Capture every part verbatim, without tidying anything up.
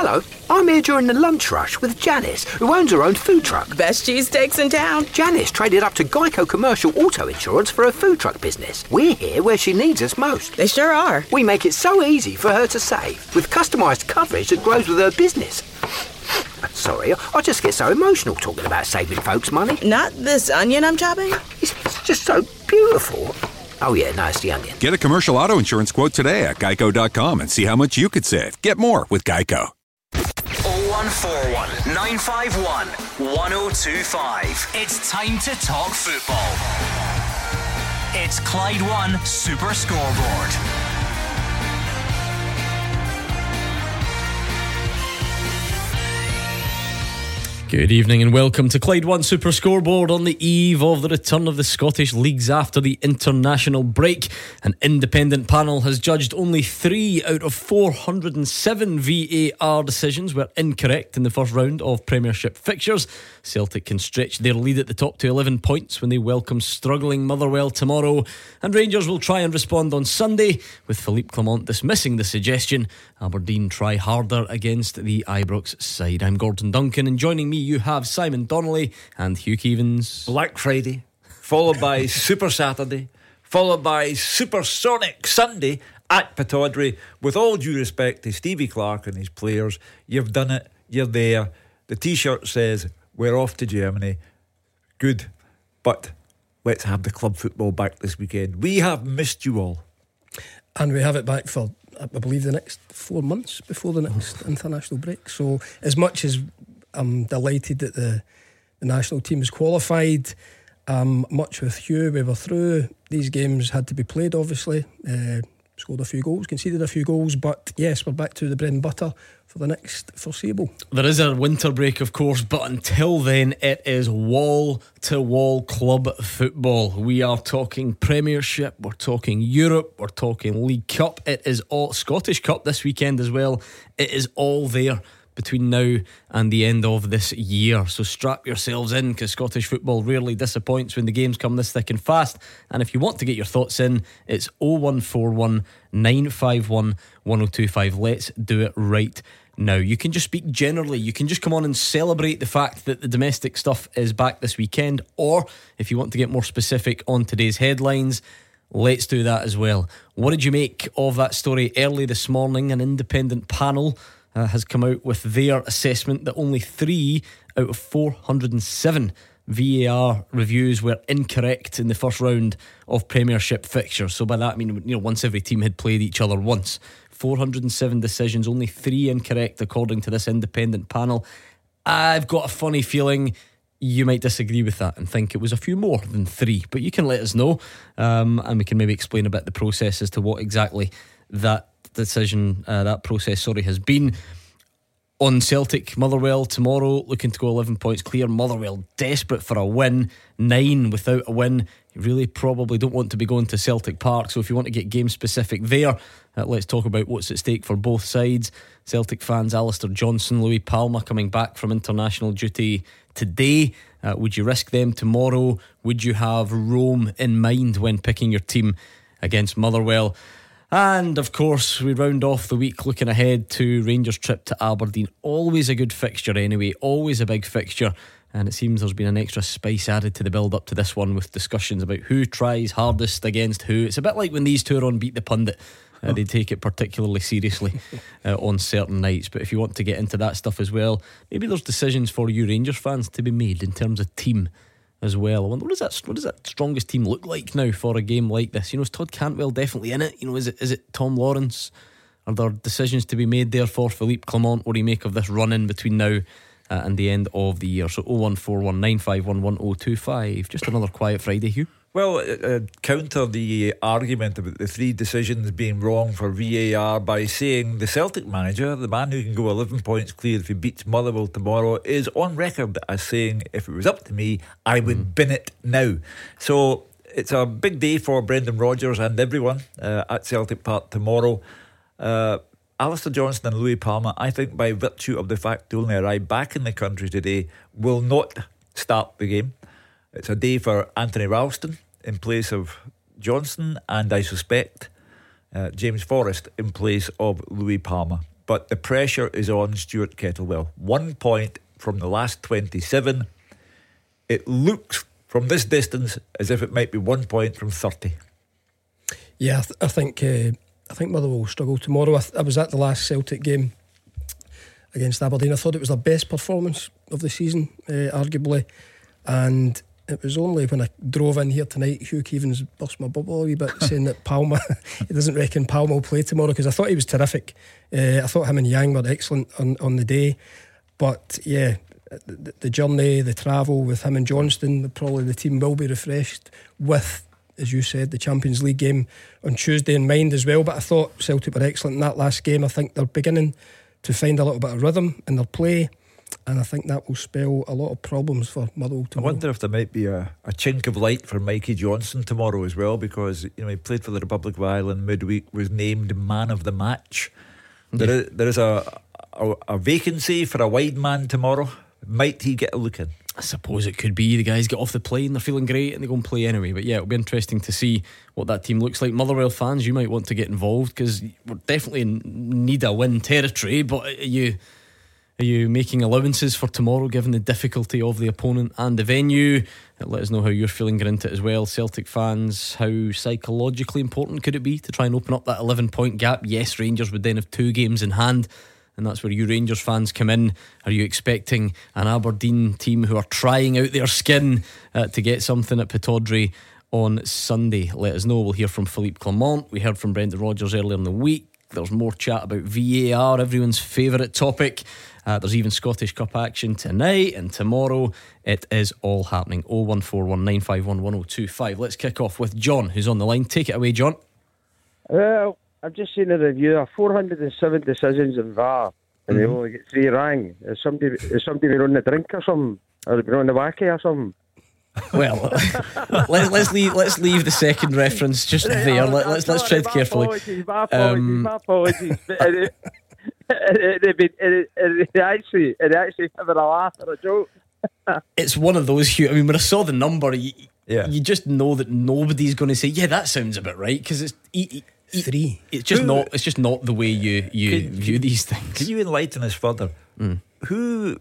Hello, I'm here during the lunch rush with Janice, who owns her own food truck. Best cheesesteaks in town. Janice traded up to Geico Commercial Auto Insurance for her food truck business. We're here where she needs us most. They sure are. We make it so easy for her to save, with customised coverage that grows with her business. Sorry, I just get so emotional talking about saving folks money. Not this onion I'm chopping. It's just so beautiful. Oh yeah, no, it's the onion. Get a commercial auto insurance quote today at geico dot com and see how much you could save. Get more with Geico. oh one four one, nine five one, one oh two five. It's time to talk football. It's Clyde One Super Scoreboard. Good evening and welcome to Clyde One Super Scoreboard on the eve of the return of the Scottish Leagues after the international break. An independent panel has judged only three out of four hundred seven V A R decisions were incorrect in the first round of Premiership fixtures. Celtic can stretch their lead at the top to eleven points when they welcome struggling Motherwell tomorrow, and Rangers will try and respond on Sunday, with Philippe Clement dismissing the suggestion Aberdeen try harder against the Ibrox side. I'm Gordon Duncan, and joining me you have Simon Donnelly and Hugh Keevins. Black Friday, followed by Super Saturday, followed by Supersonic Sunday at Pittodrie. With all due respect to Stevie Clarke and his players, you've done it, you're there. The t-shirt says we're off to Germany. Good, but let's have the club football back this weekend. We have missed you all, and we have it back for, I believe, the next four months before the next international break. So as much as I'm delighted that the, the national team is qualified, um, much with Hugh, we were through. These games had to be played, obviously. Uh, scored a few goals, conceded a few goals, but yes, we're back to the bread and butter for the next foreseeable. There is a winter break, of course, but until then it is wall-to-wall club football. We are talking Premiership, we're talking Europe, we're talking League Cup. It is all Scottish Cup this weekend as well. It is all there between now and the end of this year, so strap yourselves in, because Scottish football rarely disappoints when the games come this thick and fast. And if you want to get your thoughts in, it's oh one four one, nine five one, one oh two five. Let's do it right now. You can just speak generally, you can just come on and celebrate the fact that the domestic stuff is back this weekend, or if you want to get more specific on today's headlines, let's do that as well. What did you make of that story early this morning? An independent panel Uh, has come out with their assessment that only three out of four hundred seven V A R reviews were incorrect in the first round of Premiership fixtures. So by that I mean, you know, once every team had played each other once. four hundred seven decisions, only three incorrect according to this independent panel. I've got a funny feeling you might disagree with that and think it was a few more than three, but you can let us know, um, and we can maybe explain a bit the process as to what exactly that decision, uh, that process, sorry, has been. On Celtic, Motherwell tomorrow, looking to go eleven points clear. Motherwell desperate for a win, nine without a win. You really probably don't want to be going to Celtic Park, so if you want to get game specific there, uh, let's talk about what's at stake for both sides. Celtic fans, Alistair Johnson, Louis Palma coming back from international duty today. Uh, would you risk them tomorrow? Would you have Rome in mind when picking your team against Motherwell? And of course we round off the week looking ahead to Rangers' trip to Aberdeen. Always a good fixture anyway, always a big fixture, and it seems there's been an extra spice added to the build up to this one, with discussions about who tries hardest against who. It's a bit like when these two are on Beat the Pundit. Uh, they take it particularly seriously uh, on certain nights. But if you want to get into that stuff as well, maybe there's decisions for you Rangers fans to be made in terms of team as well. I wonder, what does that what does that strongest team look like now for a game like this? You know, is Todd Cantwell definitely in it? You know, is it is it Tom Lawrence? Are there decisions to be made there for Philippe Clement? What do you make of this run in between now uh, and the end of the year? So oh one four one, nine five one, one oh two five. Just another quiet Friday, Hugh. Well, uh, counter the argument about the three decisions being wrong for V A R by saying the Celtic manager, the man who can go eleven points clear if he beats Motherwell tomorrow, is on record as saying, if it was up to me, I would mm. bin it now. So it's a big day for Brendan Rodgers and everyone uh, at Celtic Park tomorrow. Uh, Alistair Johnson and Louis Palma, I think by virtue of the fact they only arrived back in the country today, will not start the game. It's a day for Anthony Ralston in place of Johnson, and I suspect uh, James Forrest in place of Louis Palma. but the pressure is on Stuart Kettlewell. One point from the last twenty-seven. It looks from this distance as if it might be one point from thirty. Yeah, I, th- I think uh, I think Motherwell will struggle tomorrow. I, th- I was at the last Celtic game against Aberdeen. I thought it was their best performance of the season, uh, arguably, and it was only when I drove in here tonight, Hugh Keevins burst my bubble a wee bit, saying that Palma, he doesn't reckon Palma will play tomorrow, because I thought he was terrific. Uh, I thought him and Yang were excellent on, on the day. But yeah, the, the journey, the travel with him and Johnston, probably the team will be refreshed with, as you said, the Champions League game on Tuesday in mind as well. But I thought Celtic were excellent in that last game. I think they're beginning to find a little bit of rhythm in their play, and I think that will spell a lot of problems for Motherwell tomorrow. I wonder if there might be a, a chink of light for Mikey Johnson tomorrow as well, because you know he played for the Republic of Ireland midweek, was named man of the match. Yeah. There is, there is a, a a vacancy for a wide man tomorrow. Might he get a look in? I suppose it could be. The guys get off the plane, they're feeling great, and they go and play anyway. But yeah, it'll be interesting to see what that team looks like. Motherwell fans, you might want to get involved, because we're definitely in need a win territory. But are you are you making allowances for tomorrow, given the difficulty of the opponent and the venue? Let us know how you're feeling going into it as well. Celtic fans, how psychologically important could it be to try and open up that eleven point gap? Yes, Rangers would then have two games in hand, and that's where you Rangers fans come in. Are you expecting an Aberdeen team who are trying out their skin uh, to get something at Pittodrie on Sunday? Let us know. We'll hear from Philippe Clement. We heard from Brendan Rodgers earlier in the week. There's more chat about V A R, everyone's favourite topic. Uh, there's even Scottish Cup action tonight, and tomorrow it is all happening. oh one four one nine five one one oh two five. Let's kick off with John, who's on the line. Take it away, John. Well, I've just seen a review of four hundred seven decisions in V A R, and Mm-hmm. they only get three rang. Is somebody, is somebody been on the drink or something? Or been on the wacky or something? Well, let, let's leave. Let's leave the second reference just there. Let, let's let's tread carefully. My apologies, my apologies, Um, my apologies. But it, it, it, it, it, it, it actually, it actually having a laugh or a joke. It's one of those, Hugh. I mean, when I saw the number, you, Yeah. you just know that nobody's going to say, "Yeah, that sounds about right," because it's e- e- Three. It's just Who- not. It's just not the way you you Can- view can- these things. Can you enlighten us further? Mm. Who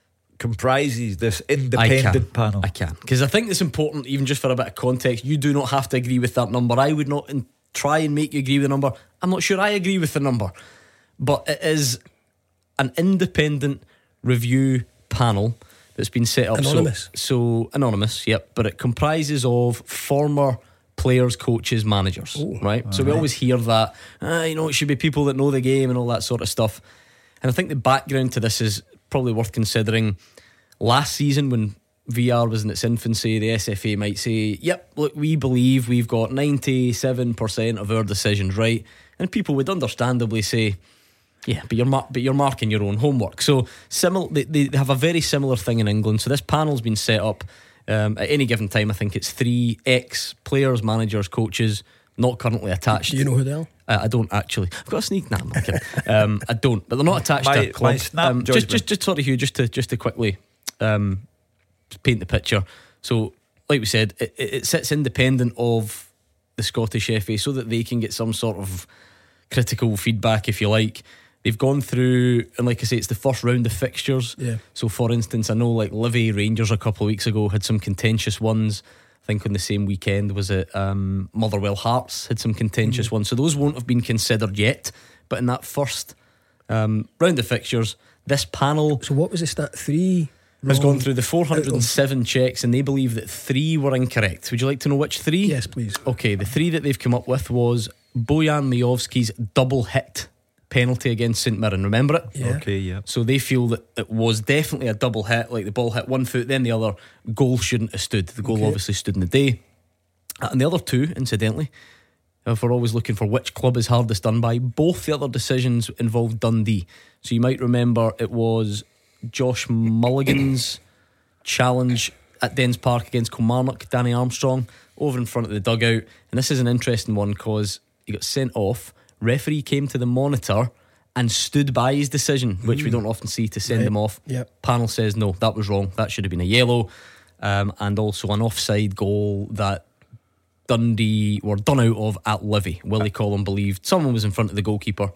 comprises this I can. independent panel? I can, because I think it's important, even just for a bit of context. You do not have to agree with that number. I would not in, try and make you agree with the number. I'm not sure I agree with the number, but it is an independent review panel that's been set up. Anonymous. So, so anonymous, yep. But it comprises of former players, coaches, managers. Oh, right. So we always hear that, ah, you know, it should be people that know the game and all that sort of stuff. And I think the background to this is probably worth considering. Last season, when V R was in its infancy, the S F A might say, yep, look, we believe we've got ninety-seven percent of our decisions right. And people would understandably say, yeah, but you're, mar- but you're marking your own homework. So simil- they, they have a very similar thing in England. So this panel's been set up um, at any given time. I think it's three ex-players, managers, coaches, not currently attached. Do you know who they are? Uh, I don't actually. I've got a sneak. Nah, I'm not kidding. um, I don't, but they're not attached My- to a club. my snap um, just, judgment. just, just sorry, Hugh. Just to, just to quickly um, paint the picture. So, like we said, it, it it sits independent of the Scottish F A, so that they can get some sort of critical feedback, if you like. They've gone through, and like I say, it's the first round of fixtures. Yeah. So, for instance, I know like Livy Rangers a couple of weeks ago had some contentious ones. I think on the same weekend was it um, Motherwell Hearts had some contentious Mm. ones. So those won't have been considered yet. But in that first um, round of fixtures, this panel So what was the stat? Three has wrong gone through the four hundred seven checks, and they believe that three were incorrect. Would you like to know which three? Yes, please. Okay, the three that they've come up with was Bojan Majovski's double hit penalty against St Mirren. Remember it? Yeah. Okay, yeah. So they feel that it was definitely a double hit, like the ball hit one foot, then the other. Goal shouldn't have stood. The goal Okay. obviously stood in the day. Uh, And the other two, incidentally, if we're always looking for which club is hardest done by, both the other decisions involved Dundee. So you might remember it was Josh Mulligan's challenge at Dens Park against Kilmarnock, Danny Armstrong, over in front of the dugout. And this is an interesting one because he got sent off. Referee came to the monitor and stood by his decision, which we don't often see, to send Right. him off. Yep. Panel says no, that was wrong. That should have been a yellow. Um, and also an offside goal that Dundee were done out of at Livy. Willie Collum believed someone was in front of the goalkeeper.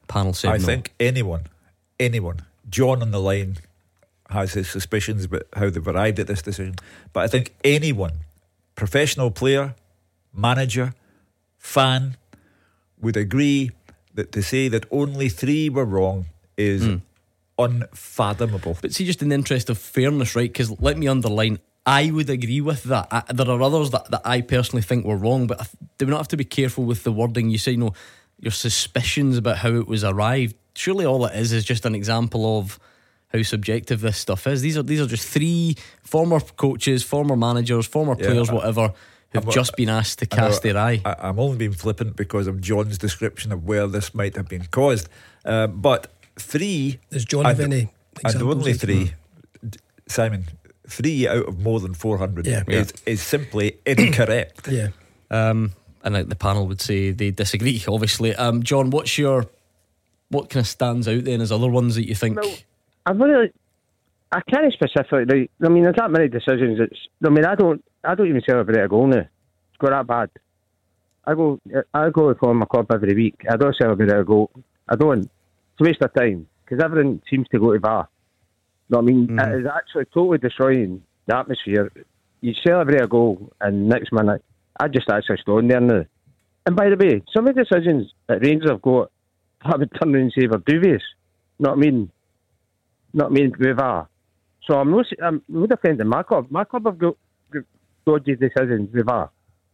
panel said I no. think anyone, anyone, John on the line has his suspicions about how they've arrived at this decision, but I think anyone, professional player, manager, fan, would agree that to say that only three were wrong is mm. unfathomable. But see, just in the interest of fairness, right, because let me underline, I would agree with that. I, there are others that, that I personally think were wrong, but I, do we not have to be careful with the wording? You say, you know, your suspicions about how it was arrived. Surely all it is is just an example of how subjective this stuff is. These are these are just three former coaches, former managers, former yeah, players, I, whatever, who've I'm, just been asked to cast know, their eye. I, I'm only being flippant because of John's description of where this might have been caused. Uh, but three... Does John have any examples? And only three, mm. Simon, three out of more than four hundred yeah. is, yeah. is simply incorrect. Yeah. Um, and like the panel would say they disagree, obviously. Um, John, what's your... What kind of stands out then as other ones that you think... Well, I really... I can't specifically. I mean, there's that many decisions. It's. I mean, I don't. I don't even celebrate a goal now. It's got that bad. I go. I go to my club every week. I don't celebrate a goal. I don't. It's a waste of time because everything seems to go to V A R. You know what I mean? Mm-hmm. It is actually totally destroying the atmosphere. You celebrate a goal, and next minute, I just actually stand there now. And by the way, some of the decisions that Rangers have got, I would turn around and say were dubious. You know what I mean? Not mean with V A R. So I'm not. I'm not defending my club. My club have got, got dodgy decisions with V A R.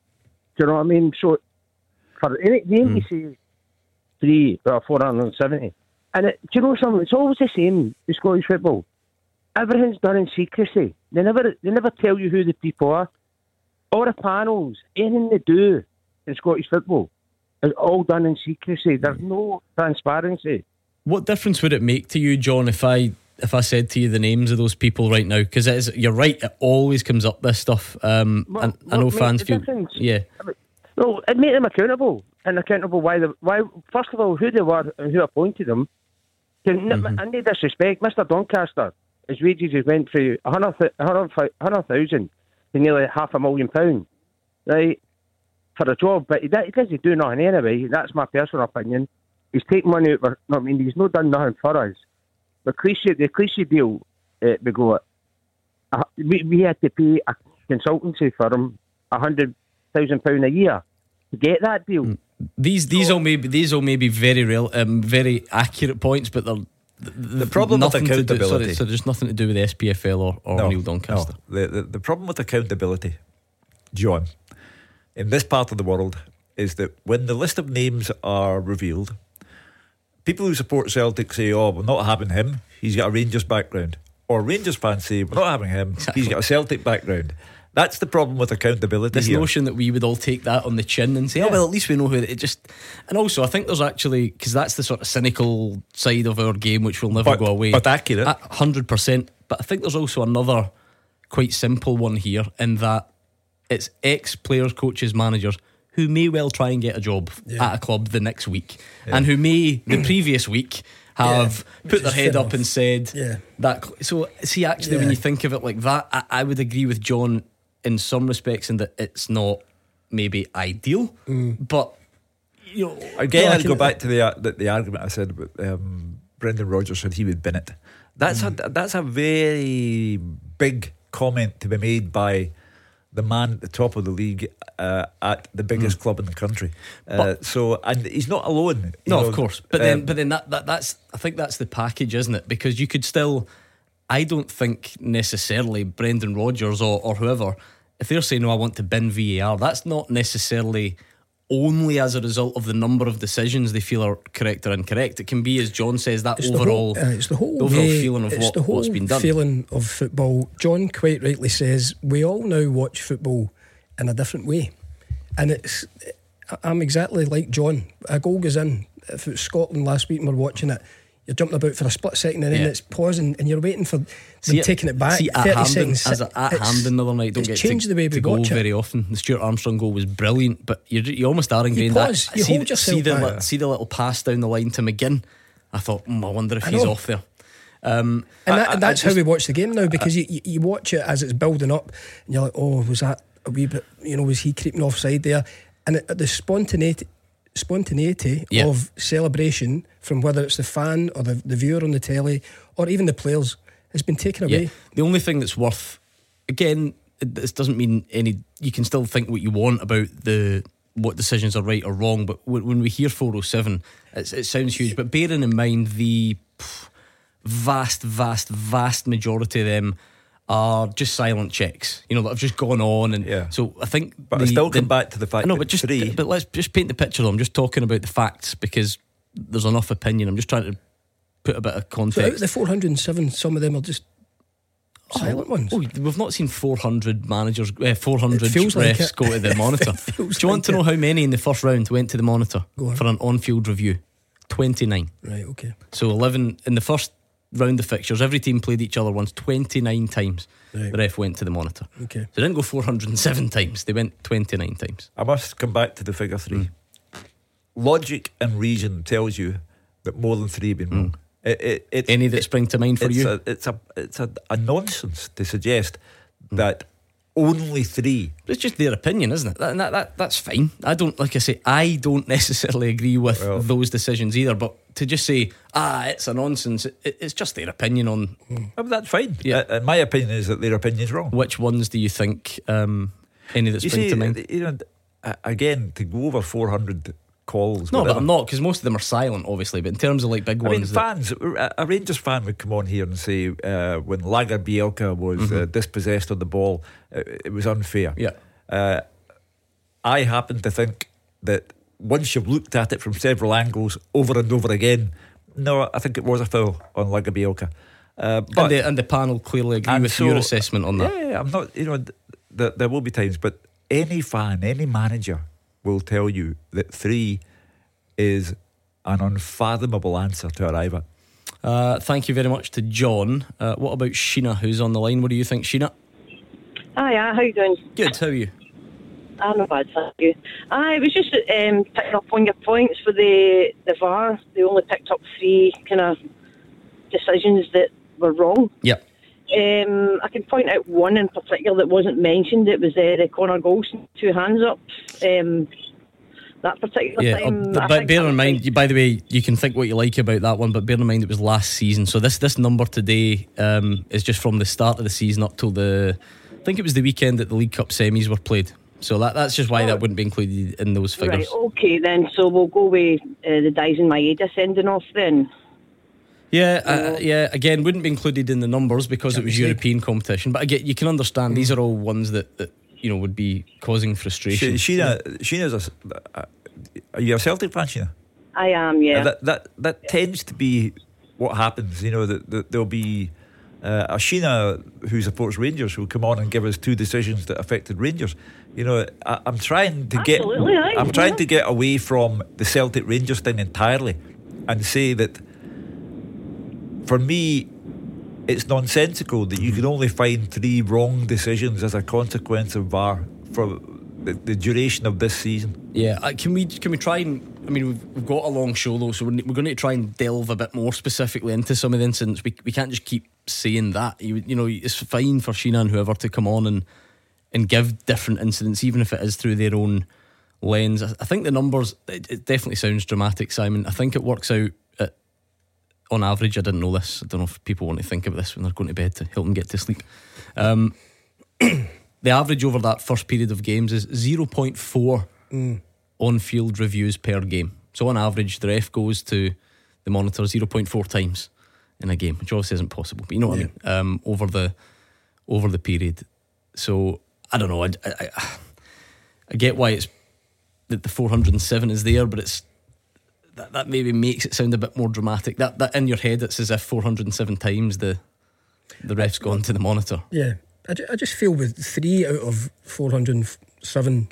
Do you know what I mean? So for any, the mm. say three or four hundred and seventy, and it, do you know something? It's always the same with Scottish football. Everything's done in secrecy. They never, they never tell you who the people are. All the panels, anything they do in Scottish football is all done in secrecy. There's no transparency. What difference would it make to you, John, if I if I said to you the names of those people right now? Because it is, you're right, it always comes up, this stuff. Um, well, and I know fans feel, difference? yeah. Well, it made them accountable, and accountable why they, why first of all who they were and who appointed them. Mm-hmm. And no disrespect, Mister Doncaster, his wages has went through a hundred thousand to nearly half a million pound, right, for a job, but he, he doesn't do nothing anyway. That's my personal opinion. He's taken money out for, I mean, he's not done nothing for us. The cliche, the cliche deal uh, we got, uh, we, we had to pay a consultancy firm a hundred thousand pound a year to get that deal. These these so, all may be, these all may be very real, um, very accurate points, but they're the, the problem with accountability. Do, sorry, so there's nothing to do with the S P F L or, or no, Neil Doncaster. No. The, the the problem with accountability, John, in this part of the world, is that when the list of names are revealed, people who support Celtic say, oh, we're not having him, he's got a Rangers background. Or Rangers fans say, we're not having him, exactly. he's got a Celtic background. That's the problem with accountability. This here. notion that we would all take that on the chin and say, yeah. oh, well, at least we know who it just. And also, I think there's actually, because that's the sort of cynical side of our game which will never but, go away. But accurate. one hundred percent. But I think there's also another quite simple one here, in that it's ex-players, coaches, managers who may well try and get a job yeah. at a club the next week, yeah. and who may the previous week have yeah, put their head up off. and said yeah. that. So see, actually, yeah. when you think of it like that, I, I would agree with John in some respects in that it's not maybe ideal, mm. but you know, again, I'd go back to the, the the argument I said about um, Brendan Rodgers said he would bin it. That's mm. a that's a very big comment to be made by the man at the top of the league uh, at the biggest mm. club in the country. Uh, so, and he's not alone. No, know, of course. But um, then, but then that, that that's I think that's the package, isn't it? Because you could still, I don't think necessarily Brendan Rodgers or, or whoever, if they're saying, no, I want to bin V A R, that's not necessarily only as a result of the number of decisions they feel are correct or incorrect. It can be, as John says, that it's overall, the whole, uh, it's the whole the overall way, feeling of it's what, the whole what's been done. Feeling of football. John quite rightly says we all now watch football in a different way, and it's. I'm exactly like John. A goal goes in. If it was Scotland last week and we're watching it, you're jumping about for a split second and then yeah. it's pausing and you're waiting for them see taking it back. See, at thirty Hampden, seconds. as a, at Hampden the other night, don't it's get changed to, the way we to go watch very it. often. The Stuart Armstrong goal was brilliant, but you you almost are ingrained you pause, that. You see, hold yourself see the back. li- see the little pass down the line to McGinn. I thought, mm, I wonder if I he's know. off there. Um, and, I, that, I, and that's I just, how we watch the game now, because I, you, you watch it as it's building up and you're like, oh, was that a wee bit, you know, was he creeping offside there? And it, the spontaneity spontaneity Yeah. of celebration from whether it's the fan or the, the viewer on the telly or even the players has been taken away. Yeah. The only thing that's worth, again, it- this doesn't mean any. You can still think what you want about the what decisions are right or wrong, but when, when we hear four oh seven, it's, it sounds huge. But bearing in mind the pff, vast, vast, vast majority of them are just silent checks, you know, that have just gone on, and Yeah. so I think. But I the- still come the- back to the fact I know, that but just three- but let's just paint the picture. Though I'm just talking about the facts because there's enough opinion. I'm just trying to put a bit of So out of context. the four hundred seven, some of them are just silent ones. Oh, we've not seen four hundred managers, uh, four hundred It feels like refs it. go to the monitor. It feels Do you want to like know it. how many in the first round went to the monitor Go on. for an on-field review? twenty-nine. Right, okay. So eleven in the first round of fixtures. Every team played each other once. twenty-nine times Right. the ref went to the monitor. Okay. So they didn't go four hundred seven times. They went twenty-nine times. I must come back to the figure three. Mm. Logic and reason tells you that more than three have been wrong. It, it, it's, Mm. Any that spring to mind for it's you? A, it's a it's a, a nonsense to suggest Mm. that only three. It's just their opinion, isn't it? That, that, that that's fine. I don't, like I say, I don't necessarily agree with Well- those decisions either. But to just say, ah, it's a nonsense, it, it's just their opinion on Oh, that's fine. Yeah. Uh, and my opinion is that their opinion is wrong. which ones do you think. Um, any that You spring see, to mind? you know, uh, again, to go over four hundred calls. No, but whatever. I'm not, because most of them are silent, obviously. But in terms of like big I mean, ones, that, fans, a a Rangers fan would come on here and say uh, when Lager Bielka was uh, dispossessed of the ball, uh, it was unfair. yeah, Uh, I happen to think that once you've looked at it from several angles over and over again, no, I think it was a foul on Lager Bielka. Uh, but and, the, and the panel clearly agree and with so- your assessment on that. Yeah, I'm not. You know, th- th- there will be times, but any fan, any manager will tell you that three is an unfathomable answer to arrive at. Uh, thank you very much to John. Uh, what about Sheena, who's on the line? What do you think, Sheena? Hiya, how you doing? Good. How are you? I'm not bad, thank you. I was just um, picking up on your points for the, the V A R. They only picked up three kind of decisions that were wrong. Yep. Um, I can point out one in particular that wasn't mentioned. It was uh, the Connor Golson two hands up. Um, that particular Yeah, time. uh, I but think bear that in was mind, like- you, by the way, you can think what you like about that one, but bear in mind it was last season. So this this number today um, is just from the start of the season up till the, I think it was the weekend that the League Cup semis were played. So that that's just why that wouldn't be included in those figures. Right, okay then. So we'll go with uh, the Dyson Maeda sending off then. Yeah, uh, yeah. Again, wouldn't be included in the numbers because it was European competition. But again, you can understand these are all ones that, that you know would be causing frustration. She, Sheena, Sheena's a, s- uh, are you a Celtic fan, Sheena? I am, yeah. Uh, that that that tends to be what happens. You know that, that there'll be uh, a Sheena who supports Rangers who will come on and give us two decisions that affected Rangers. You know, I, I'm trying to get Absolutely, aye, I'm trying yeah. to get away from the Celtic Rangers thing entirely, and say that for me, it's nonsensical that you can only find three wrong decisions as a consequence of V A R for the, the duration of this season. Yeah, uh, can we can we try and I mean we've, we've got a long show though, so we're, we're going to try and delve a bit more specifically into some of the incidents. We we can't just keep saying that. You you know it's fine for Sheena and whoever to come on and and give different incidents, even if it is through their own lens. I, I think the numbers it, it definitely sounds dramatic, Simon. I think it works out at, on average. I didn't know this. I don't know if people want to think of this when they're going to bed to help them get to sleep. Um, the average over that first period of games is zero point four Mm. on-field reviews per game. So on average, the ref goes to the monitor zero point four times in a game, which obviously isn't possible. But you know what Yeah. I mean? Um, over the over the period. So I don't know. I, I, I, I get why it's that the four hundred seven is there, but it's that, that maybe makes it sound a bit more dramatic. That that in your head, it's as if four hundred seven times the the ref's gone to the monitor. Yeah, I, ju- I just feel with three out of four hundred seven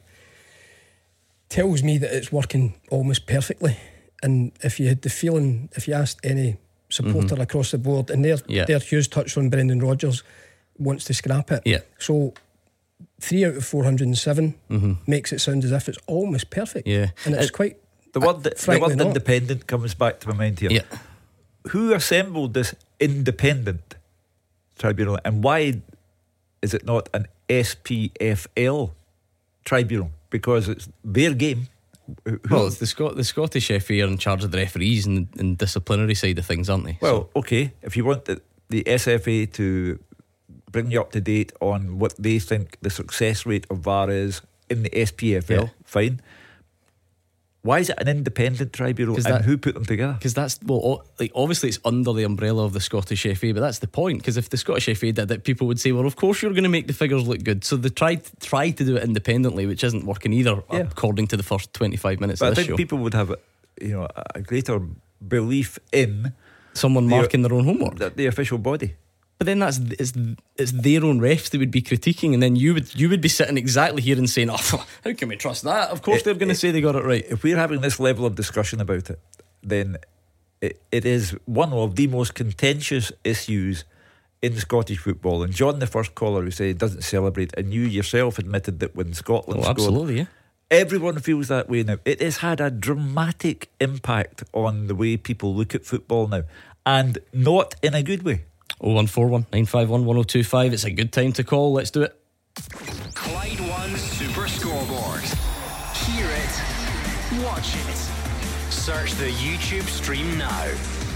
tells me that it's working almost perfectly. And if you had the feeling, if you asked any supporter across the board, and there, Yeah. there Hughes touched on Brendan Rodgers wants to scrap it. Yeah. So three out of four hundred seven makes it sound as if it's almost perfect. Yeah. And it's Uh, quite. The word, that, the frankly word not. independent comes back to my mind here. Yeah. Who assembled this independent tribunal, and why is it not an S P F L tribunal? Because it's their game Who, Well, it's the Scot- the Scottish F A are in charge of the referees and, and disciplinary side of things, aren't they? well, okay. If you want the, the S F A to bring you up to date on what they think the success rate of V A R is in the S P F L, Yeah. fine. Why is it an independent tribunal, and that- who put them together? Because that's, well, o- like obviously it's under the umbrella of the Scottish F A, but that's the point. Because if the Scottish F A did it, people would say, well, of course you're going to make the figures look good. So they tried tried to do it independently, which isn't working either, Yeah. according to the first twenty-five minutes But I of this think show. people would have, you know, a greater belief in Someone the- marking their own homework. the, the official body. But then that's it's, it's their own refs they would be critiquing, and then you would you would be sitting exactly here and saying, oh, how can we trust that? Of course It- they're going to it- say they got it right. If we're having this level of discussion about it, then it, it is one of the most contentious issues in Scottish football. And John, the first caller who said he doesn't celebrate, and you yourself admitted that when Scotland Oh, scored, absolutely, yeah. everyone feels that way now. It has had a dramatic impact on the way people look at football now, and not in a good way. oh one four one nine five one one oh two five. It's a good time to call. Let's do it. Clyde One Super Scoreboard. Hear it, watch it. Search the YouTube stream now.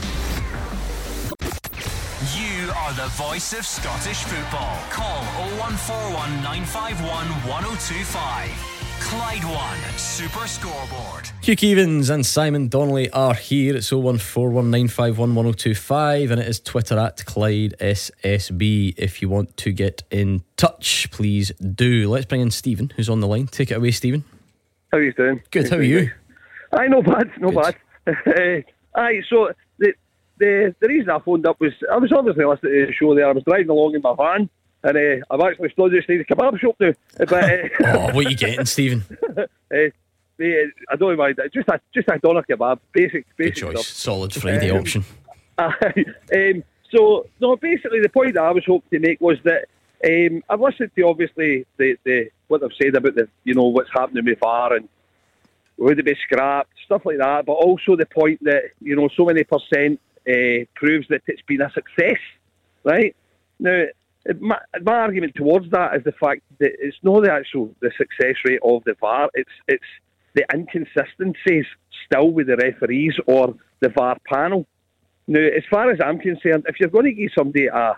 You are the voice of Scottish football. Call oh one four one nine five one one oh two five. Clyde One Super Scoreboard. Hugh Keevins and Simon Donnelly are here. It's oh one four one nine five one one oh two five, and it is Twitter at Clyde S S B. If you want to get in touch, please do. Let's bring in Stephen, who's on the line. Take it away, Stephen. How are you doing? Good, how are you? Aye, no bad, no Good. bad. Aye, so the the the reason I phoned up was I was obviously listening to the show there. I was driving along in my van, and uh, I've actually stood just near the kebab shop now. But uh, Oh, what are you getting, Stephen? uh, the, I don't know why. Just a just a doner kebab, basic Good basic choice. stuff. Solid Friday Um, option. Aye. um, so no, basically the point that I was hoping to make was that um, I've listened to obviously the, the what they've said about the you know what's happening with V A R and would it be scrapped, stuff like that, but also the point that you know so many percent uh, proves that it's been a success, right? Now, my, my argument towards that is the fact that it's not the actual the success rate of the V A R, it's it's the inconsistencies still with the referees or the V A R panel. Now, as far as I'm concerned, if you're going to give somebody a,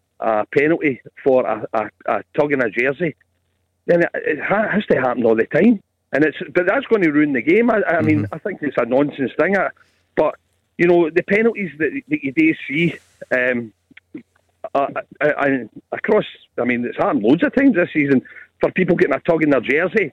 a penalty for a, a, a tug in a jersey, then it, it ha- has to happen all the time. And it's but that's going to ruin the game. I, I mean, I think it's a nonsense thing. I, but you know, the penalties that, that you do see um, uh, uh, uh, across. I mean, it's happened loads of times this season for people getting a tug in their jersey.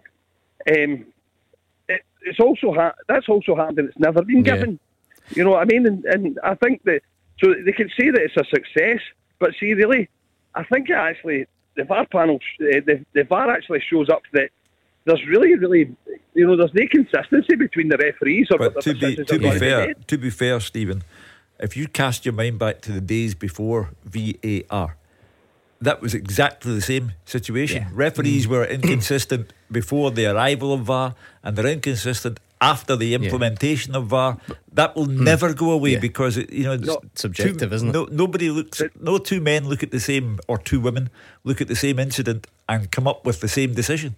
Um, it, it's also ha- that's also happened, and it's never been Yeah. given. You know what I mean? And, and I think that so they can say that it's a success, but see, really, I think it actually the V A R panel, uh, the the V A R actually shows up that. There's really, really, you know, there's no consistency between the referees. Or But what to the be decisions to are be going fair, be. to be fair, Stephen, if you cast your mind back to the days before V A R, that was exactly the same situation. Yeah. Referees were inconsistent before the arrival of V A R, and they're inconsistent after the implementation of V A R. That will never go away Yeah. because it, you know it's subjective, two, isn't it? No, nobody looks. No two men look at the same, or two women look at the same incident and come up with the same decision.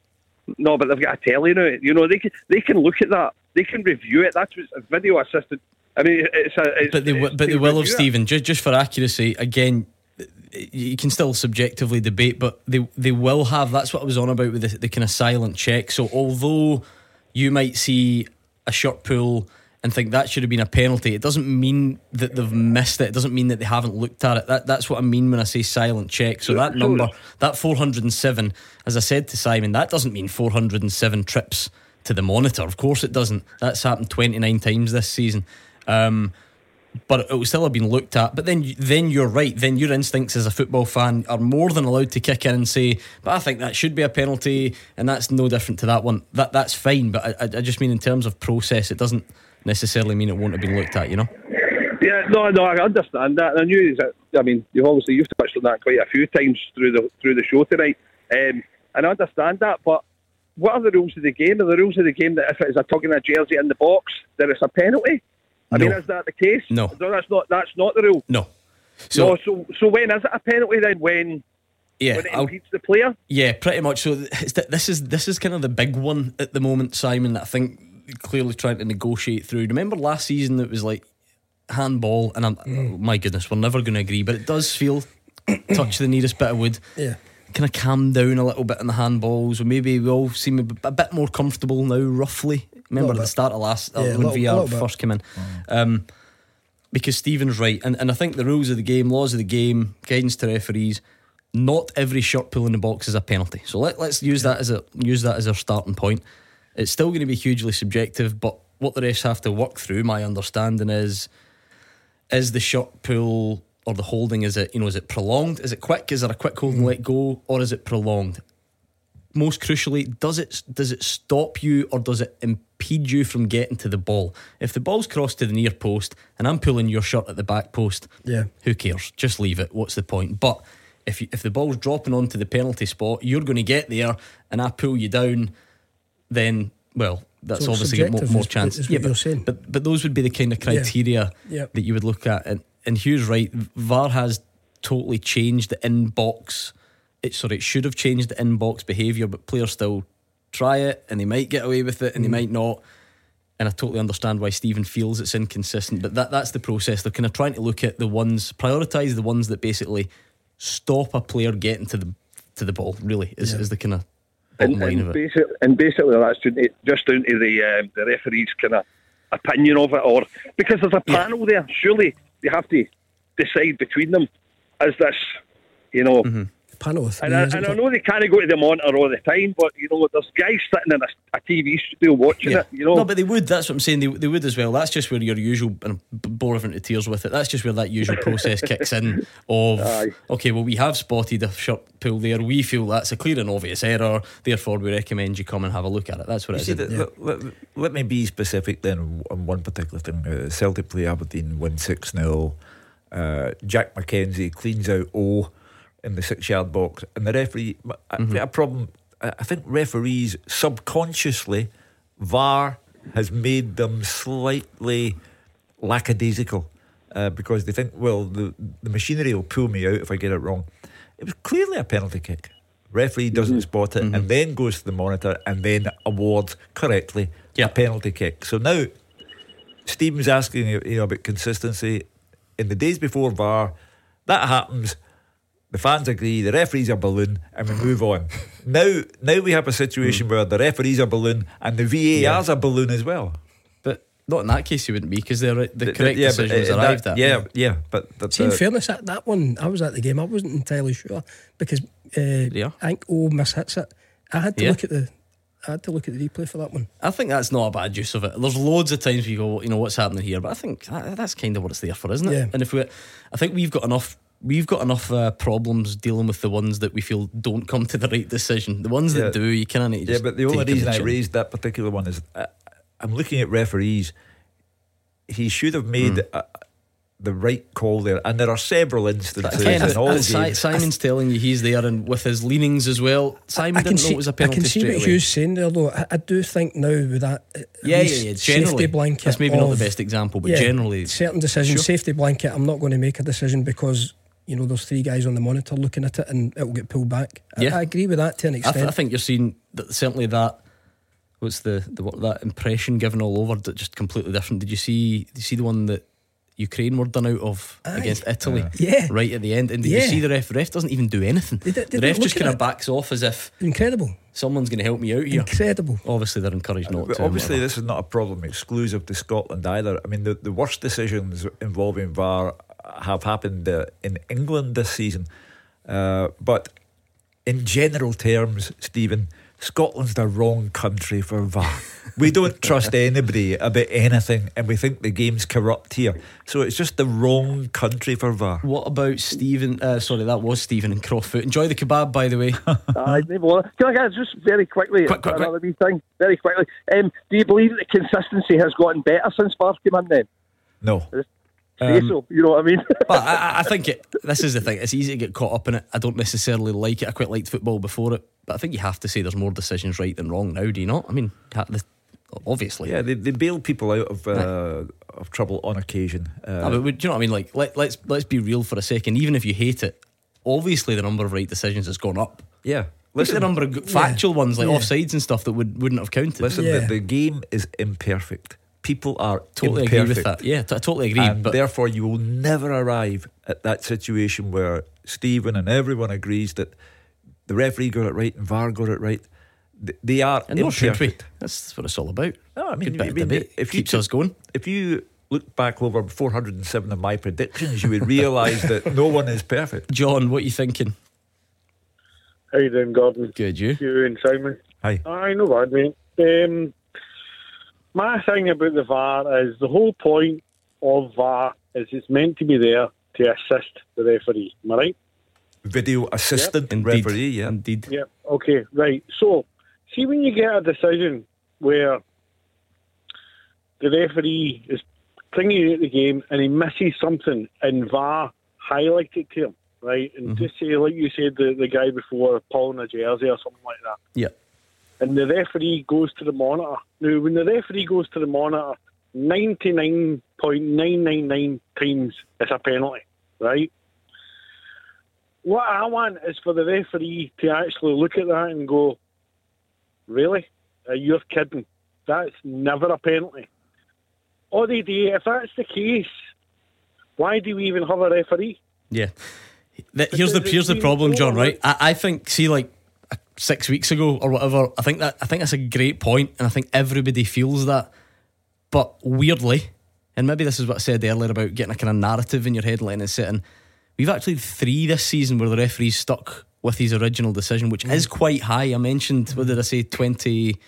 No, but they've got a telly now. You know, they can they can look at that. They can review it. That's what's a video assisted. I mean, it's a. It's, But they, it's, but they will have, review it. Stephen, just, just for accuracy, again, you can still subjectively debate, but they they will have. That's what I was on about with the, the kind of silent check. So although you might see a shirt pull and think that should have been a penalty, it doesn't mean that they've missed it. It doesn't mean that they haven't looked at it. That that's what I mean when I say silent check. So that number, that four hundred seven, as I said to Simon, that doesn't mean four hundred seven trips to the monitor. Of course it doesn't. That's happened twenty-nine times this season. Um, but it will still have been looked at. But then then you're right. Then your instincts as a football fan are more than allowed to kick in and say, but I think that should be a penalty, and that's no different to that one. That That's fine, but I, I just mean in terms of process, it doesn't necessarily mean it won't have been looked at, you know? Yeah, no, no, I understand that. And I knew that. I mean, you've obviously you've touched on that quite a few times through the through the show tonight, um, and I understand that. But what are the rules of the game? Are the rules of the game that if it is a tug in a jersey in the box, there is a penalty? I No. mean, is that the case? No. no, that's not that's not the rule. No. So, no, so so when is it a penalty then? When Yeah, when it I'll- impedes the player. Yeah, pretty much. So it's th- this is this is kind of the big one at the moment, Simon, that I think clearly trying to negotiate through. Remember last season it was like handball, and I'm, oh my goodness, we're never going to agree, but it does feel touch the nearest bit of wood. Yeah. Kind of calm down a little bit in the handballs, or maybe we all seem a, b- a bit more comfortable now, roughly. Remember at the bit. start of last uh, Yeah, a when little- V a R little bit. first came in. Um, because Stephen's right, and, and I think the rules of the game, laws of the game, guidance to referees, not every shirt pull in the box is a penalty. So let, let's use that as a use that as our starting point. It's still going to be hugely subjective, but what the refs have to work through, my understanding is, is the shirt pull or the holding, is it, you know, is it prolonged? Is it quick? Is there a quick hold and let go, or is it prolonged? Most crucially, does it does it stop you or does it impede you from getting to the ball? If the ball's crossed to the near post and I'm pulling your shirt at the back post, Yeah. who cares? Just leave it. What's the point? But if you, if the ball's dropping onto the penalty spot, you're going to get there, and I pull you down, then well, that's So it's obviously got more, subjective more is- chance. is what yeah, you're but, saying. but but those would be the kind of criteria Yeah. Yeah. that you would look at. And, and Hugh's right. V A R has totally changed the in-box. It sorry, it should have changed the in-box behaviour, but players still try it, and they might get away with it, and Mm. they might not. And I totally understand why Stephen feels it's inconsistent, but that that's the process. They're kind of trying to look at the ones, prioritise the ones that basically stop a player getting to the to the ball. Really, is, Yeah. is the kind of bottom And, line and, of it. basic, and basically that's down to, just down to the um, the referee's kind of opinion of it, or because there's a panel there, surely they have to decide between them. Is this, you know? Mm-hmm. Panel of three, And, I, isn't and I it? know they can't go to the monitor all the time, but you know, there's guys sitting in a, a T V studio watching Yeah. it. You know, No, but they would. That's what I'm saying. They, they would as well. That's just where your usual, and I'm b- boring into tears with it. That's just where that usual process kicks in. Of Aye. okay, well, we have spotted a shirt pull there. We feel that's a clear and obvious error. Therefore, we recommend you come and have a look at it. That's what You it see, is. that, let, let, let me be specific then on one particular thing. Uh, Celtic play Aberdeen, win six nil. Uh, Jack McKenzie cleans out O in the six yard box, and the referee. I've got a problem. I I think referees subconsciously, V A R has made them slightly lackadaisical uh, because they think, well, the, the machinery will pull me out if I get it wrong. It was clearly a penalty kick. Referee doesn't spot it and then goes to the monitor and then awards correctly Yeah. a penalty kick. So now Stephen's asking you know, about consistency. In the days before V A R, that happens. The fans agree, the referee's a balloon, and we move on. Now, now we have a situation where the referee's a balloon and the V A R's a balloon as well. But not in that case, you wouldn't be, because the, the The- correct yeah, but, decision was uh, arrived that- at. Yeah, yeah, but the, See, in the- fairness, that, that one, I was at the game. I wasn't entirely sure because uh, Yeah. I think O mishits it. I had to Yeah. look at the, I had to look at the replay for that one. I think that's not a bad use of it. There's loads of times where you go, you know, what's happening here? But I think that, that's kind of what it's there for, isn't it? Yeah. And if we, I think we've got enough. We've got enough uh, problems dealing with the ones that we feel don't come to the right decision. The ones Yeah. that do, you kind of need to yeah, just but the only take 'em reason the I chin. raised that particular one is uh, I'm looking at referees. He should have made Hmm. uh, the right call there, and there are several instances Ken, in all uh, games. Si- Simon's telling you he's there, and with his leanings as well. Simon I can didn't know see, it was a I penalty can see straight what away. Hugh's saying there, though. I, I do think now with that, uh, at Yeah, yeah, least yeah. Generally, safety blanket. that's maybe not of- the best example, but yeah, generally, certain decisions, Sure. safety blanket. I'm not going to make a decision because you know there's three guys on the monitor looking at it, and it will get pulled back. I, Yeah. I agree with that to an I, extent. th- I think you're seeing that certainly that. What's the, the what, that impression given all over? That just completely different. Did you see? Did you see the one that Ukraine were done out of Aye. against Italy? Yeah. Right at the end. And did Yeah. you see the ref? The ref doesn't even do anything. They did- they the ref didn't just look kind at of it. backs off as if Incredible, someone's going to help me out here. incredible. Obviously, they're encouraged not But to. and obviously, whatever. this is not a problem exclusive to Scotland either. I mean, the, the worst decisions involving V A R have happened uh, in England this season. Uh, but in general terms, Stephen, Scotland's the wrong country for V A R. We don't trust anybody about anything, and we think the game's corrupt here. So it's just the wrong country for V A R. What about Stephen? Uh, sorry, that was Stephen in Croftfoot. Enjoy the kebab, by the way. Aye, no bother. Can I get just very quickly Quick, quick, another wee thing? Very quickly. Um, do you believe that the consistency has gotten better since V A R came in? Then No. say Um, so. You know what I mean? But I, I- I think it. This is the thing. It's easy to get caught up in it. I don't necessarily like it. I quite liked football before it, but I think you have to say there's more decisions right than wrong now. Do you not? I mean, ha- the, obviously. Yeah, they, they bail people out of uh, of trouble on occasion. Uh, No, but do you know what I mean? Like, let, let's let's be real for a second. Even if you hate it, obviously the number of right decisions has gone up. Yeah. Look at the number of factual yeah. ones like yeah. offsides and stuff that would, wouldn't have counted. Listen, Yeah. the, the game is imperfect. People are Totally imperfect. agree with that. Yeah, t- I totally agree. And but therefore, you will never arrive at that situation where Stephen and everyone agrees that the referee got it right and V A R got it right. Th- They are and nor should we. imperfect. That's what it's all about. No, I mean, Good bit I of mean, debate. if you Keeps took- us going. If you look back over four hundred seven of my predictions, you would realise that no one is perfect. John, what are you thinking? How you doing, Gordon? Good, you? You and Simon. Hi. I know bad, mate. Um, my thing about the V A R is the whole point of V A R is it's meant to be there to assist the referee. Am I right? Video assistant Indeed. referee, yeah. Indeed. Yeah. Okay, right. So, see when you get a decision where the referee is thinking out the game and he misses something and V A R highlight it to him, right? And Mm-hmm. just say, like you said, the, the guy before pulling a jersey or something like that. Yeah. And the referee goes to the monitor. Now, when the referee goes to the monitor, ninety-nine point nine nine nine times it's a penalty, right? What I want is for the referee to actually look at that and go, really? Uh, you're kidding. That's never a penalty. Or they do, if that's the case, why do we even have a referee? Yeah. Th- here's the here's the problem, John, right? I, I think, see, like six weeks ago or whatever, I think that I think that's a great point, and I think everybody feels that. But weirdly, and maybe this is what I said earlier about getting a kind of narrative in your head, letting it sit in, we've actually had three this season where the referee's stuck with his original decision, which mm. is quite high. I mentioned, what did I say, twenty-four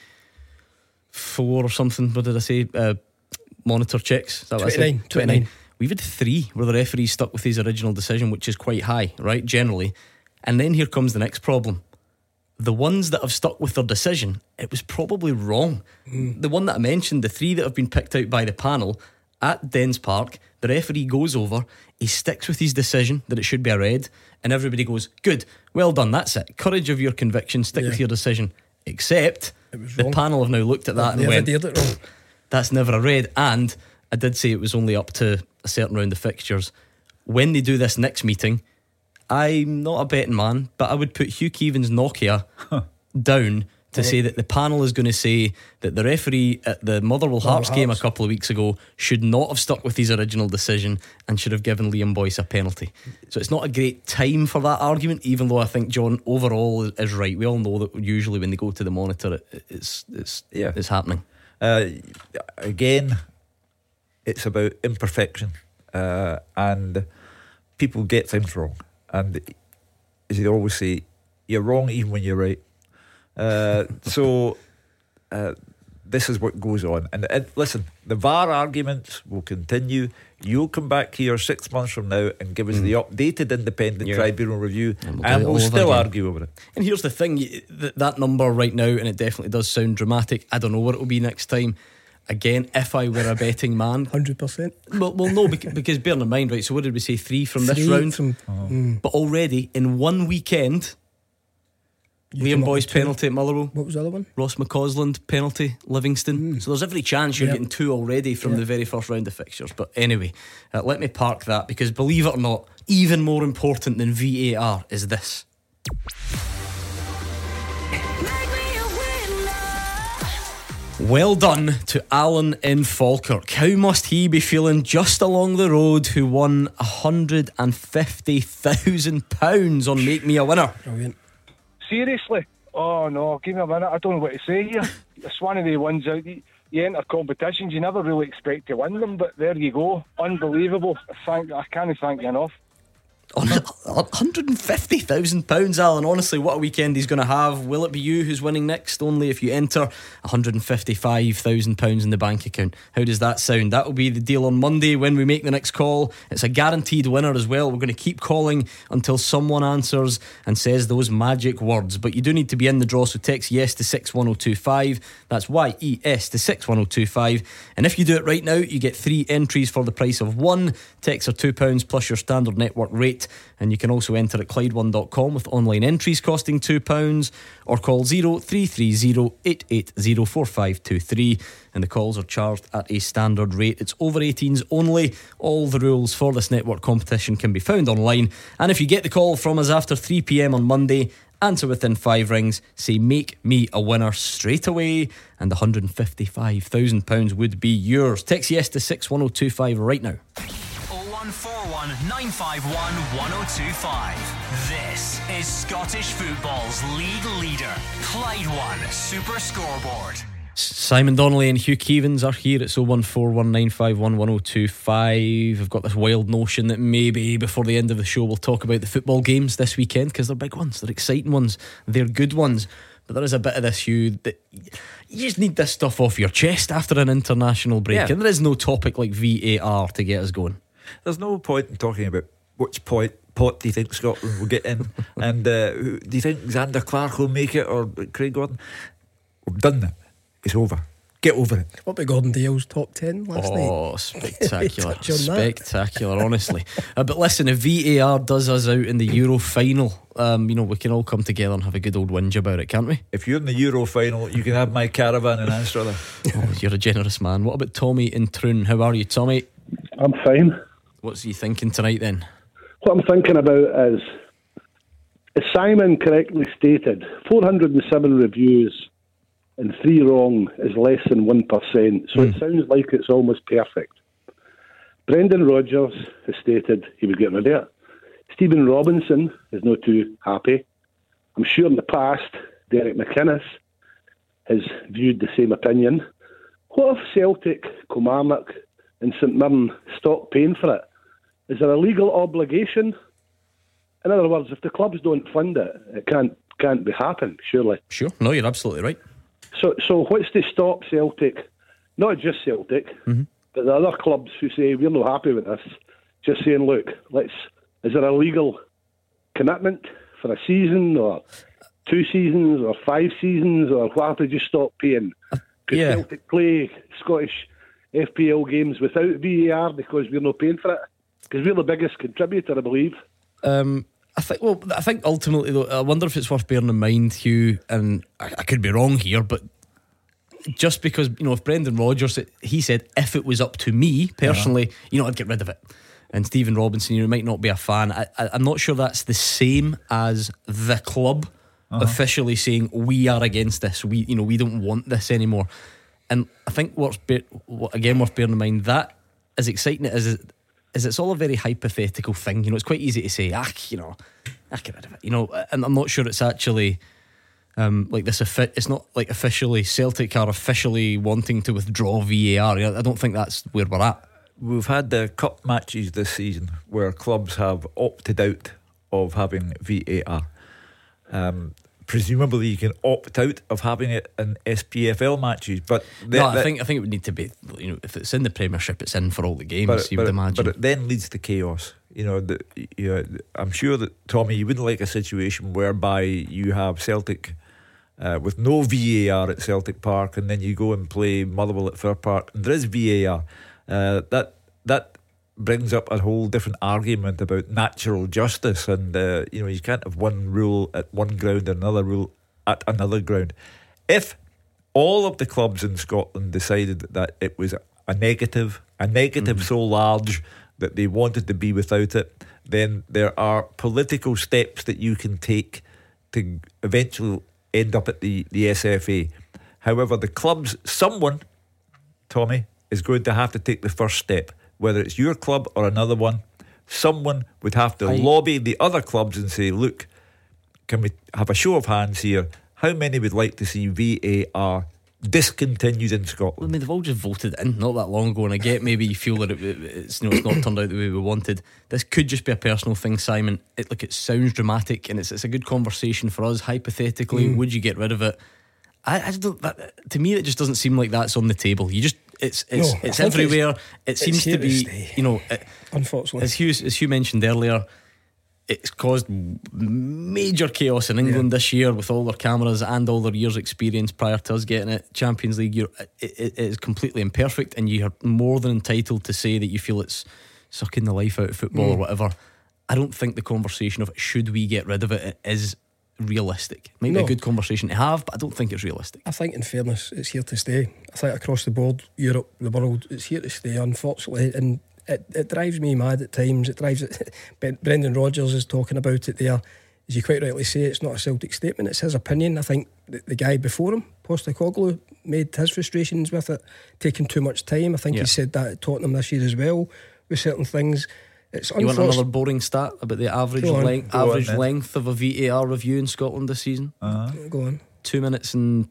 or something? What did I say? Uh, monitor checks. Is that what I said? twenty-nine. We've had three where the referee stuck with his original decision, which is quite high, right, generally. And then here comes the next problem. The ones that have stuck with their decision, it was probably wrong. Mm. The one that I mentioned, the three that have been picked out by the panel at Dens Park, the referee goes over, he sticks with his decision that it should be a red, and everybody goes, good, well done, that's it. Courage of your conviction, stick Yeah. with your decision. Except the wrong. panel have now looked at that They and never went, did it wrong. that's never a red. And I did say it was only up to a certain round of fixtures. When they do this next meeting, I'm not a betting man, but I would put Hugh Keevan's Nokia down to say that the panel is going to say that the referee at the Motherwell Hearts game a couple of weeks ago should not have stuck with his original decision and should have given Liam Boyce a penalty. So it's not a great time for that argument, even though I think John overall is right. We all know that usually when they go to the monitor, it, it's it's Yeah. it's happening. Uh, again, it's about imperfection, uh, and people get things wrong. And as they always say, you're wrong even when you're right. Uh, so uh, this is what goes on. And, and listen, the V A R arguments will continue. You'll come back here six months from now and give us mm. the updated independent Yeah. tribunal review, and we'll, and we'll still again. argue over it. And here's the thing, you- th- that number right now, and it definitely does sound dramatic. I don't know what it will be next time. Again, if I were a betting man, one hundred percent. well, well no, because, because bearing in mind, right, so what did we say, three from this Three round? from- mm. But already in one weekend, You Liam come up Boyce with two. penalty at Motherwell, What was the other one? Ross McCausland penalty, Livingston. So there's every chance you're Yep. getting two already from Yep. the very first round of fixtures. But anyway, uh, let me park that, because believe it or not, even more important than V A R is this. Well done to Alan in Falkirk. How must he be feeling just along the road, who won one hundred fifty thousand pounds on Make Me a Winner? Brilliant. Seriously? Oh no, give me a minute. I don't know what to say here. It's one of the ones out. You, you enter competitions, you never really expect to win them, but there you go. Unbelievable. Thank, I can't thank you enough. one hundred fifty thousand pounds, Alan. Honestly, what a weekend he's going to have. Will it be you who's winning next? Only if you enter one hundred fifty-five thousand pounds in the bank account. How does that sound? That will be the deal on Monday when we make the next call. It's a guaranteed winner as well. We're going to keep calling until someone answers and says those magic words. But you do need to be in the draw, so text yes to six one oh two five. That's Y E S to six one oh two five. And if you do it right now, you get three entries for the price of one. Texts are two pounds plus your standard network rate. great. And you can also enter at Clyde one dot com with online entries costing two pounds, or call zero three three zero eight eight zero four five two three, and the calls are charged at a standard rate. It's over eighteens only. All the rules for this network competition can be found online, and if you get the call from us after three p m on Monday, answer within five rings, say make me a winner straight away, and one hundred fifty-five thousand pounds would be yours. Text yes to six one oh two five right now. oh one four one nine five one one oh two five. This is Scottish football's league leader, Clyde One Super Scoreboard. Simon Donnelly and Hugh Keevins are here. It's oh one four one nine five one one oh two five. I've got this wild notion that maybe before the end of the show we'll talk about the football games this weekend, because they're big ones, they're exciting ones, they're good ones. But there is a bit of this, Hugh, that you just need this stuff off your chest after an international break. Yeah. And there is no topic like V A R to get us going. There's no point in talking about which point pot do you think Scotland will get in, and uh, who, do you think Xander Clark will make it, or Craig Gordon? We've done that. It's over. Get over it. What about Gordon Dale's top ten last oh, night? Oh, spectacular. Touch on that. Spectacular, honestly. uh, But listen, if V A R does us out in the Euro final, um, you know, we can all come together and have a good old whinge about it, can't we? If you're in the Euro final, you can have my caravan in Anstruther. Oh, you're a generous man. What about Tommy in Troon? How are you, Tommy? I'm fine. What's he thinking tonight then? What I'm thinking about is, as Simon correctly stated, four hundred seven reviews and three wrong is less than one percent, so mm. it sounds like it's almost perfect. Brendan Rodgers has stated he would get rid of it. Stephen Robinson is not too happy. I'm sure in the past Derek McInnes has viewed the same opinion. What if Celtic, Kilmarnock and St Mirren stop paying for it? Is there a legal obligation? In other words, if the clubs don't fund it, it can't can't be happening, surely. Sure, no, you're absolutely right. So, so what's to stop Celtic, not just Celtic, mm-hmm. but the other clubs who say we're not happy with this, just saying, look, let's. Is there a legal commitment for a season or two seasons or five seasons, or what if they just stop paying? Could yeah. Celtic play Scottish F P L games without V A R because we're not paying for it? Because we're the biggest contributor, I believe. Um. I think. Well, I think ultimately, though, I wonder if it's worth bearing in mind, Hugh, and I, I could be wrong here, but just because, you know, if Brendan Rodgers, he said if it was up to me personally, yeah. you know, I'd get rid of it. And Stephen Robinson, you know, might not be a fan. I, I, I'm not sure that's the same as the club uh-huh. officially saying we are against this. We, you know, we don't want this anymore. And I think what's be, what, again worth bearing in mind, that as exciting it is. Is it's all a very hypothetical thing. You know, it's quite easy to say, ah, you know, ah, get rid of it. You know, and I'm not sure it's actually um, like this. It's not like officially Celtic are officially wanting to withdraw V A R. I don't think that's where we're at. We've had the cup matches this season where clubs have opted out of having V A R. Um, presumably, you can opt out of having it in S P F L matches, but the, no, I the, think I think it would need to be. You know, if it's in the Premiership, it's in for all the games. But, you but would it, imagine. But it then leads to chaos. You know, the, you know, I'm sure that Tommy, you wouldn't like a situation whereby you have Celtic uh, with no V A R at Celtic Park, and then you go and play Motherwell at Fir Park, and there is V A R. Uh, that that. brings up a whole different argument about natural justice, and uh, you know, you can't have one rule at one ground and another rule at another ground. If all of the clubs in Scotland decided that it was a negative, a negative mm-hmm. so large that they wanted to be without it, then there are political steps that you can take to eventually end up at the, the S F A. However, the clubs, someone, Tommy, is going to have to take the first step. Whether it's your club or another one, someone would have to I, lobby the other clubs and say, look, can we have a show of hands here? How many would like to see V A R discontinued in Scotland? Well, I mean, they've all just voted in not that long ago, and I get maybe you feel that it, it's, you know, it's not turned out the way we wanted. This could just be a personal thing, Simon. It, look, it sounds dramatic, and it's, it's a good conversation for us. Hypothetically, mm. would you get rid of it? I, I just don't, that, to me, it just doesn't seem like that's on the table. You just It's it's no, it's everywhere. It's, it seems to be, stay. you know, it, unfortunately, as Hugh as Hugh mentioned earlier, it's caused major chaos in England yeah. this year with all their cameras and all their years' experience prior to us getting it. Champions League, you're, it, it is completely imperfect, and you are more than entitled to say that you feel it's sucking the life out of football mm. or whatever. I don't think the conversation of should we get rid of it is realistic. It might No. be a good conversation to have, but I don't think it's realistic. I think, in fairness, it's here to stay. I think across the board, Europe, the world, it's here to stay, unfortunately. And it, it drives me mad at times. It drives it. Brendan Rodgers is talking about it there. As you quite rightly say, it's not a Celtic statement, it's his opinion. I think the, the guy before him, Postecoglou, made his frustrations with it taking too much time. I think Yeah. he said that at Tottenham this year as well, with certain things. It's You want unfortunate. another boring stat about the average Go on. length, Go on, average then. length of a V A R review in Scotland this season? Uh-huh. Go on. Two minutes and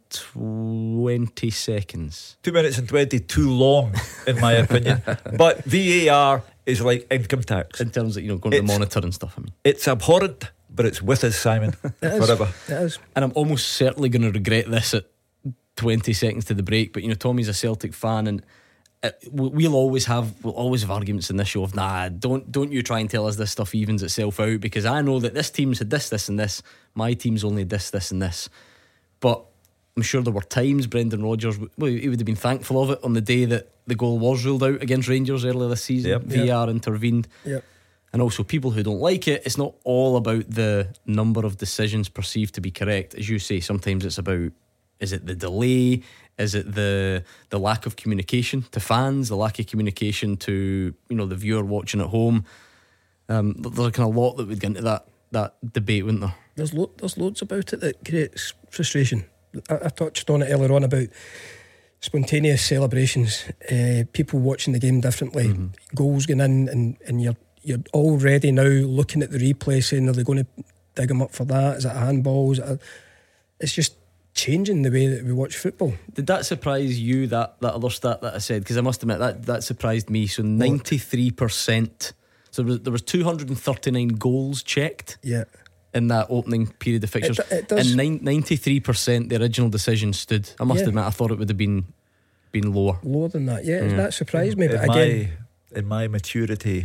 twenty seconds. Two minutes and twenty too long, in my opinion. But V A R is like income tax in terms of, you know, going to the It's- monitor and stuff. I mean, It's abhorrent, but it's with us, Simon, It is. forever. It is. and I'm almost certainly going to regret this at twenty seconds to the break. But you know, Tommy's a Celtic fan, and it, we- we'll always have we'll always have arguments in this show of nah, don't don't you try and tell us this stuff evens itself out, because I know that this team's had this, this, and this. My team's only this, this, and this. But I'm sure there were times Brendan Rodgers, well, he would have been thankful of it on the day that the goal was ruled out against Rangers earlier this season. Yep. V A R intervened. Yep. And also, people who don't like it, it's not all about the number of decisions perceived to be correct. As you say, sometimes it's about, is it the delay? Is it the the lack of communication to fans? The lack of communication to, you know, the viewer watching at home? Um, there's kind of a lot that would get into that that debate, wouldn't there? There's, lo- there's loads about it that creates frustration. I, I touched on it earlier on about spontaneous celebrations, uh, people watching the game differently, Mm-hmm. goals going in, and, and you're you're already now looking at the replay saying, are they going to dig them up for that? Is it a handball? Is it a... It's just changing the way that we watch football. Did that surprise you, that, that other stat that I said? Because I must admit, that, that surprised me. So ninety-three percent. So there was, there was two hundred thirty-nine goals checked. Yeah. In that opening period of fixtures, It- it does- and nine, ninety-three percent the original decision stood. I must Yeah. admit, I thought it would have been been lower. Lower than that, yeah. Yeah. That surprised me. In But again, my, in my maturity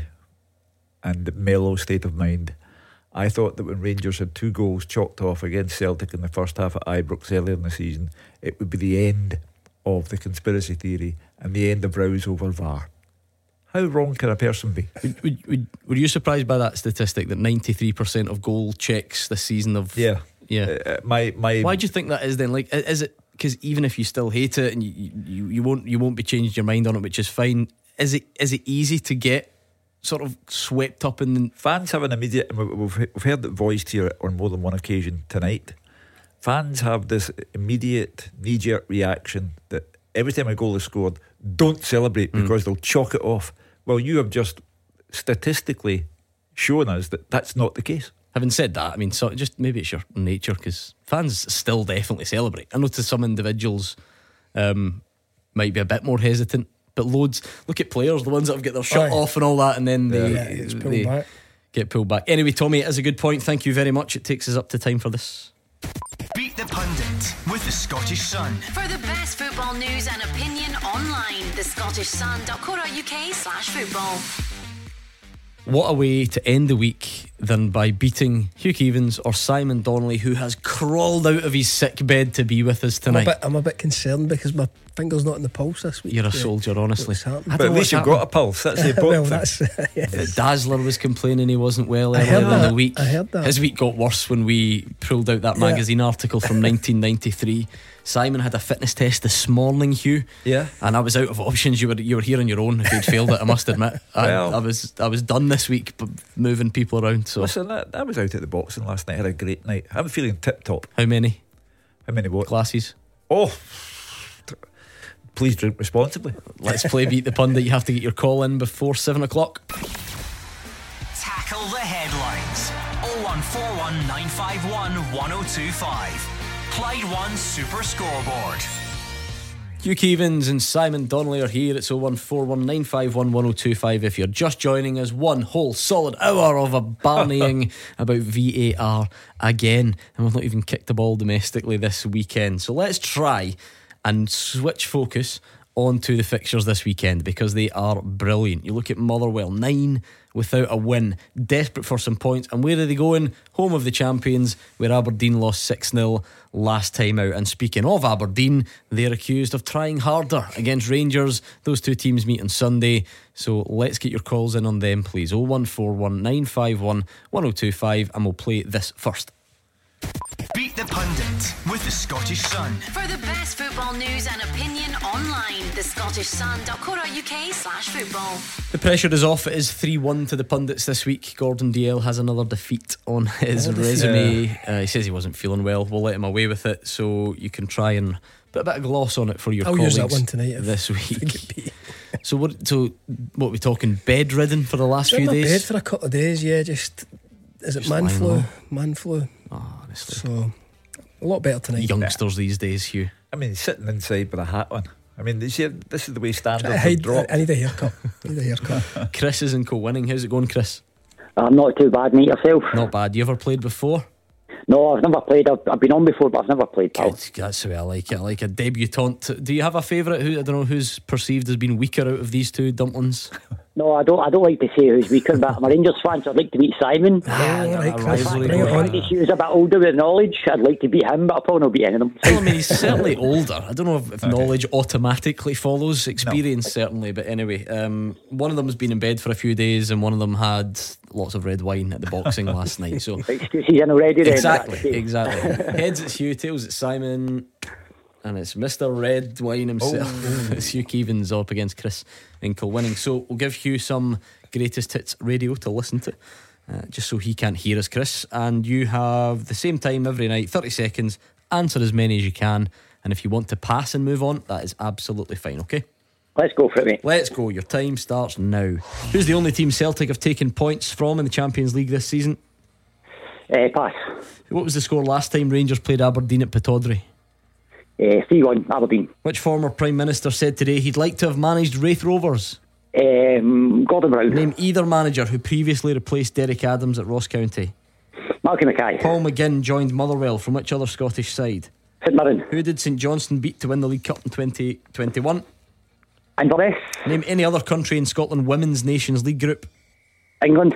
and mellow state of mind, I thought that when Rangers had two goals chalked off against Celtic in the first half at Ibrox earlier in the season, it would be the end of the conspiracy theory and the end of rows over V A R. How wrong can a person be? Would, would, would, were you surprised by that statistic that ninety-three percent of goal checks this season of Yeah, yeah? Uh, my my. Why do you think that is then? Like, i- is it because even if you still hate it and you, you you won't you won't be changing your mind on it, which is fine. Is it is it easy to get sort of swept up in? Fans have an immediate, and we- we've we've heard it voiced here on more than one occasion tonight. Fans have this immediate knee-jerk reaction that every time a goal is scored, don't celebrate because they'll chalk it off. Well, you have just statistically shown us that that's not the case. Having said that, I mean, so just maybe it's your nature, because fans still definitely celebrate. I notice some individuals um, might be a bit more hesitant, but loads. Look at players, the ones that have got their shut Aye. off and all that, and then they, Yeah, it's pulled they back. get pulled back. Anyway, Tommy, it is a good point. Thank you very much. It takes us up to time for this. Beat the Pundit with the Scottish Sun. For the best football news and opinion online, the Scottish Sun dot co dot uk slash football. What a way to end the week than by beating Hugh Keevins or Simon Donnelly, who has crawled out of his sick bed to be with us I'm a, tonight. bit, I'm a bit concerned because my finger's not in the pulse this week. You're a Yeah. soldier, honestly. What's happened? I But don't at know least you've what's got a happened. pulse. That's the well, important thing. that's yes. Dazzler was complaining he wasn't well I earlier heard in that. the week. I heard that. His week got worse when we pulled out that Yeah. magazine article from nineteen ninety-three. Simon had a fitness test this morning, Hugh. Yeah. And I was out of options. You were you were here on your own if you'd failed it, I must admit. I, Well. I was I was done this week b- moving people around. So Listen, I, I was out at the boxing last night. I had a great night. I'm feeling tip top. how many How many what? glasses? Oh, please drink responsibly. Let's play Beat the Pundit. You have to get your call in before seven o'clock. Tackle the headlines. oh one four one nine five one one oh two five. Clyde One Super Scoreboard. Hugh Keevins and Simon Donnelly are here. It's oh one four one nine five one one oh two five. If you're just joining us, one whole solid hour of a barneying about V A R again, and we've not even kicked the ball domestically this weekend. So let's try and switch focus on to the fixtures this weekend because they are brilliant. You look at Motherwell, nine without a win, desperate for some points. And where are they going? Home of the champions, where Aberdeen lost six nil last time out. And speaking of Aberdeen, they're accused of trying harder against Rangers. Those two teams meet on Sunday, so let's get your calls in on them, please. oh one four one nine five one one oh two five, and we'll play this first. Beat the Pundit with the Scottish Sun. For the best football news and opinion online, the Scottish Sun dot co dot uk slash football. The pressure is off. It is three one to the pundits this week. Gordon Dalziel has another defeat on his Another resume. defeat. Uh, he says he wasn't feeling well. We'll let him away with it, so you can try and put a bit of gloss on it for your I'll colleagues use that one tonight if this I week. think it be. So what? So what are we talking? Bedridden for the last Been few in my days. bed for a couple of days. Yeah, just is it Just man lying flu? low. Man flu. Oh, honestly. So a lot better tonight. Youngsters these days, Hugh. I mean, sitting inside with a hat on. I mean, this, year, this is the way standards I, have hide, dropped. I need a haircut. I need a haircut. Chris is in co-winning. How's it going, Chris? I'm not too bad, mate. Yourself? Not bad. You ever played before? No, I've never played. I've, I've been on before, but I've never played. Pal. Good. That's the way I like it. I like a debutante. Do you have a favourite? Who I don't know who's perceived as being weaker out of these two dumplings? No, I don't. I don't like to say who's weaker, but I'm a Rangers fan, so I'd like to beat Simon. Ah, all right, Chris, rivalry bring it going on. on. If he was a bit older with knowledge, I'd like to beat him, but I'll probably not beat any of them. Well, I mean, he's certainly older. I don't know if, if knowledge automatically follows experience, certainly. But anyway, um, one of them's been in bed for a few days, and one of them had lots of red wine at the boxing last night. So Excuses in already. Then, exactly, that's it. exactly. Heads it's Hugh, tails it's Simon, and it's Mister Red Wine himself. It's Hugh Keevins up against Chris in Kilwinning. So we'll give Hugh some greatest hits radio to listen to, uh, just so he can't hear us, Chris. And you have the same time every night, thirty seconds, answer as many as you can. And if you want to pass and move on, that is absolutely fine, okay? Let's go for it, mate. Let's go. Your time starts now. Who's the only team Celtic have taken points from in the Champions League this season? Uh, pass. What was the score last time Rangers played Aberdeen at Pittodrie? Uh, three one, Aberdeen. Which former Prime Minister said today he'd like to have managed Wraith Rovers? Um, Gordon Brown. Name either manager who previously replaced Derek Adams at Ross County. Malcolm Mackay. Paul McGinn joined Motherwell from which other Scottish side? St Mirren. Who did St Johnstone beat to win the League Cup in twenty twenty-one? Inverness. Name any other country in Scotland Women's Nations League group. England.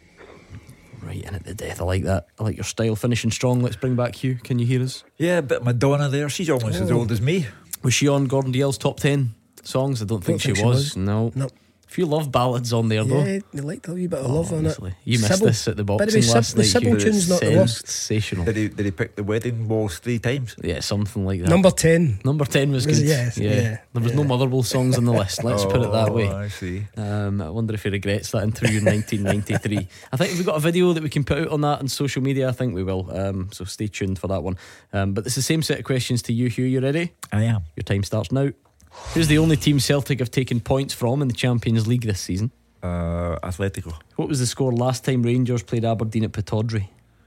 Right in at the death. I like that. I like your style. Finishing strong. Let's bring back Hugh. Can you hear us? Yeah, a bit Madonna there. She's almost as Oh. old as me. Was she on Gordon Dalziel's top ten songs? I don't think, think she, she was. was. No. No. A few love ballads on there though. Yeah, they liked a wee bit of Oh, love on it. honestly. You missed Sybil- this at the by the boxing way, Syb- last the night. Sybil Hugh. tune's not the worst. Sensational. Did he, did he pick the wedding waltz three times? Yeah, something like that. Number ten. Number ten was Was good. it? Yes, yeah. yeah, There was no Motherwell songs on the list. Let's put it that Oh, way. I see. Um, I wonder if he regrets that interview in nineteen ninety-three. I think we've got a video that we can put out on that on social media. I think we will. Um, so stay tuned for that one. Um, but it's the same set of questions to you, Hugh. You ready? I am. Your time starts now. Who's the only team Celtic have taken points from in the Champions League this season? Uh, Atletico. What was the score last time Rangers played Aberdeen at Pittodrie?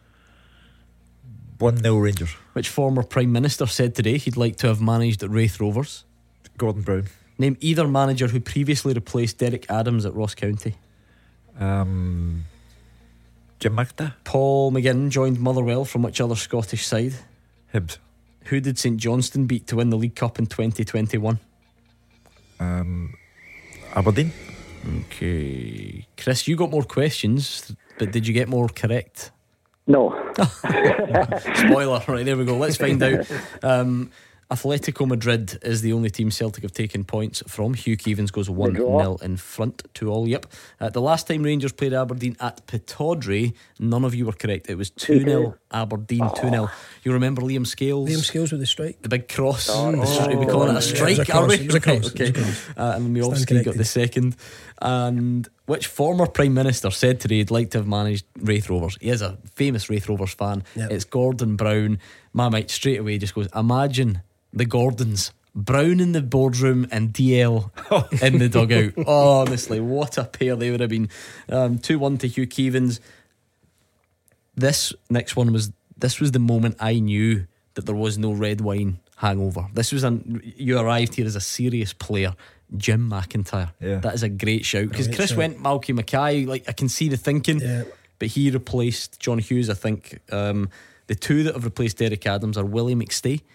one nil Rangers. Which former Prime Minister said today he'd like to have managed Wraith Rovers? Gordon Brown. Name either manager who previously replaced Derek Adams at Ross County. Um, Jim McIntyre. Paul McGinn joined Motherwell from which other Scottish side? Hibs. Who did St Johnstone beat to win the League Cup in twenty twenty-one? Um, Aberdeen. Okay, Chris, you got more questions, but did you get more correct? No. Spoiler. Right, there we go. Let's find out. Um, Atletico Madrid is the only team Celtic have taken points from. Hugh Keevins goes one nil in front to all. Yep. Uh, the last time Rangers played Aberdeen at Pittodrie, none of you were correct. It was two nil Aberdeen, two nil. You remember Liam Scales? Liam Scales with the strike. The big cross. Oh, The stri- we calling it a strike, it was a are we? cross, it was a cross, Right, it was okay. a cross. Uh, and Stand Miovski got corrected. the second. And which former Prime Minister said today he'd like to have managed Wraith Rovers? He is a famous Wraith Rovers fan. Yep. It's Gordon Brown. My mate straight away just goes, imagine the Gordons, Brown in the boardroom and D L in the dugout. Oh, honestly, what a pair they would have been. um, two one to Hugh Keevins. This next one was This was the moment I knew that there was no red wine hangover. This was an you arrived here as a serious player, Jim McIntyre. Yeah. That is a great shout because Right, Chris so- went Malky Mackay. Like I can see the thinking, Yeah. but he replaced John Hughes. I think um, the two that have replaced Derek Adams are Willie McStay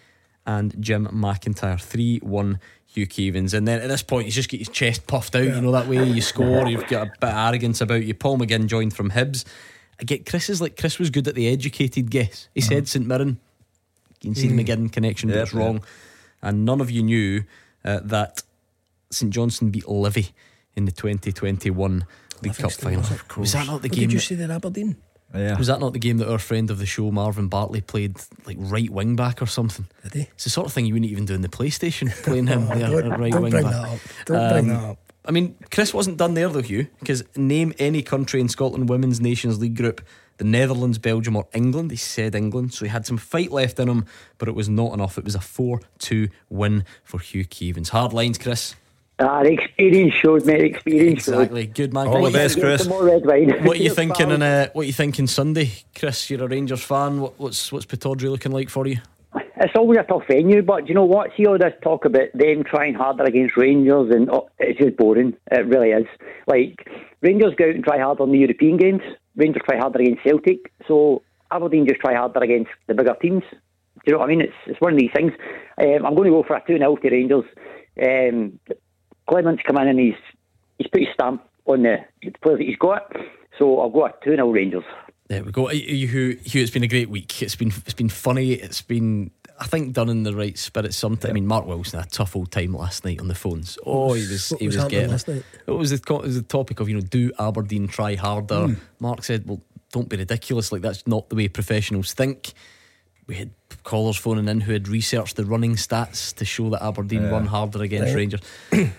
and Jim McIntyre. three one Hugh Keevins. And then at this point, he's just got his chest puffed out, yeah. You know, that way you score, you've got a bit of arrogance about you. Paul McGinn joined from Hibs. I get Chris's like Chris was good at the educated guess. He uh-huh. said St Mirren. You can see mm. the McGinn connection, but yeah, it's wrong. Yeah. And none of you knew uh, that St Johnstone beat Livy in the twenty twenty-one League Cup final. Was, was that not the what game? Did you that, see that Aberdeen? Yeah. Was that not the game that our friend of the show Marvin Bartley played like right wing back or something? Did he? It's the sort of thing you wouldn't even do in the PlayStation, playing him there don't, at right don't wing bring back. That up. Don't um, bring that up. I mean, Chris wasn't done there though, Hugh, because name any country in Scotland Women's Nations League group, the Netherlands, Belgium or England. He said England, so he had some fight left in him, but it was not enough. It was a four two win for Hugh Keevins. Hard lines, Chris. Ah, the experience showed, mate. Experience exactly. showed. Good man. All the best, Chris. Some more red wine. What are you thinking? In, uh, what are you thinking Sunday, Chris? You're a Rangers fan. What, what's what's Pittodrie looking like for you? It's always a tough venue, but do you know what? See all this talk about them trying harder against Rangers, and oh, it's just boring. It really is. Like, Rangers go out and try harder in the European games. Rangers try harder against Celtic. So Aberdeen just try harder against the bigger teams. Do you know what I mean? It's it's one of these things. Um, I'm going to go for a two nil to Rangers. Um, Clement's come in and he's he's put his stamp on the, the players that he's got. So I'll go a two nil Rangers. There we go. Hugh, Hugh, it's been a great week. It's been it's been funny. It's been, I think, done in the right spirit. Something. I mean, Mark Wilson had a tough old time last night on the phones. Oh, he was what he was, was getting last night? It was the it was the topic of, you know, do Aberdeen try harder? Mm. Mark said, well, don't be ridiculous. Like, that's not the way professionals think. We had callers phoning in who had researched the running stats to show that Aberdeen Yeah. run harder against Right. Rangers.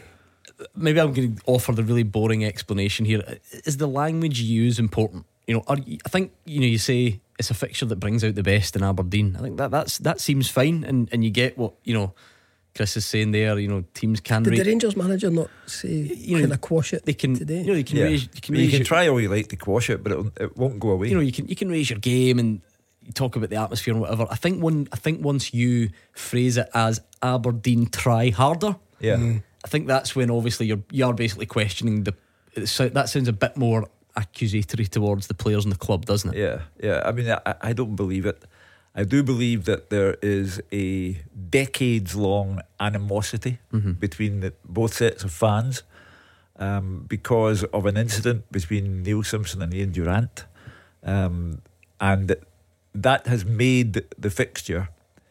Maybe I'm going to offer the really boring explanation here. Is the language you use important? You know, are you, I think, you know, you say it's a fixture that brings out the best in Aberdeen. I think that that's that seems fine, and, and you get what, you know, Chris is saying there. You know, teams can. Did rate, the Rangers manager not say, you kind know, of quash it they can, today? You know, you can Yeah. raise. You can, I mean, you raise can your, try all you like to quash it, but it, it won't go away. you know, you can you can raise your game and you talk about the atmosphere and whatever. I think when I think once you phrase it as Aberdeen try harder, yeah. Mm. I think that's when obviously you're you're basically questioning the. So that sounds a bit more accusatory towards the players in the club, doesn't it? Yeah, yeah. I mean, I, I don't believe it. I do believe that there is a decades-long animosity mm-hmm. between the, both sets of fans um, because of an incident between Neil Simpson and Ian Durrant, um, and that has made the fixture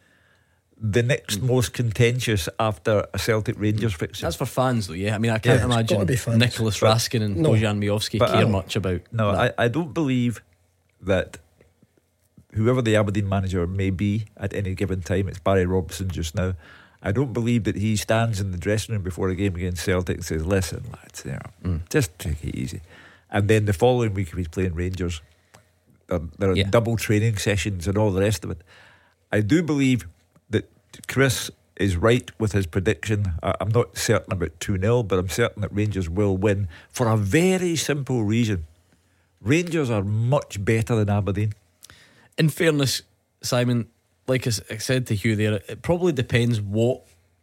the next mm. most contentious after a Celtic Rangers fixture. That's for fans, though. Yeah, I mean, I can't yeah, imagine Nicholas Raskin and no, Bojan Miovski care uh, much about. No, that. I, I don't believe that. Whoever the Aberdeen manager may be at any given time, it's Barry Robson just now. I don't believe that he stands in the dressing room before a game against Celtic and says, "Listen, lads, you know, mm. just take it easy." And then the following week, if he's playing Rangers, there, there are yeah. double training sessions and all the rest of it. I do believe that Chris is right with his prediction. I'm not certain about two nil, but I'm certain that Rangers will win for a very simple reason. Rangers are much better than Aberdeen. In fairness, Simon, like I said to Hugh there, it probably depends what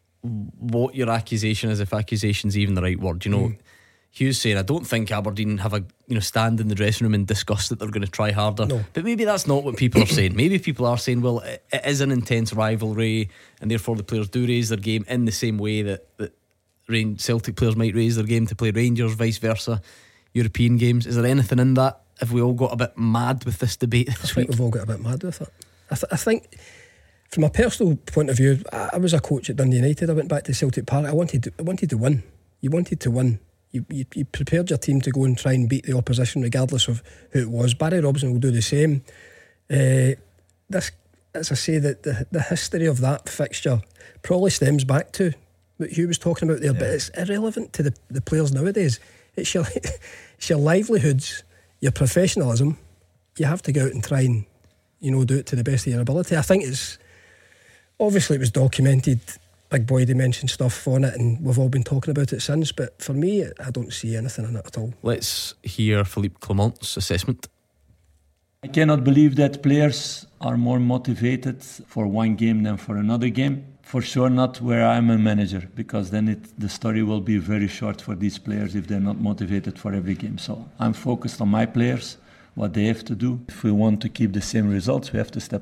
what your accusation is, if accusation's even the right word. You know, mm. Hugh's saying, I don't think Aberdeen have a you know stand in the dressing room and discuss that they're going to try harder. No. But maybe that's not what people are saying. Maybe people are saying, well, it, it is an intense rivalry, and therefore the players do raise their game in the same way that, that Celtic players might raise their game to play Rangers, vice versa. European games. Is there anything in that? Have we all got a bit mad with this debate this I think week? we've all got a bit mad with it. I, th- I think from a personal point of view, I, I was a coach at Dundee United. I went back to Celtic Park. I wanted to, I wanted to win. You wanted to win. You, you, you prepared your team to go and try and beat the opposition regardless of who it was. Barry Robson will do the same. Uh, this, as I say, that the, the history of that fixture probably stems back to what Hugh was talking about there, yeah. but it's irrelevant to the, the players nowadays. It's your, it's your livelihoods, your professionalism. You have to go out and try and, you know, do it to the best of your ability. I think it's obviously it was documented. Big Boydie mentioned stuff on it, and we've all been talking about it since. But for me, I don't see anything in it at all. Let's hear Philippe Clement's assessment. I cannot believe that players are more motivated for one game than for another game. For sure not where I'm a manager, because then it, the story will be very short for these players if they're not motivated for every game. So I'm focused on my players, what they have to do. If we want to keep the same results, we have to step up.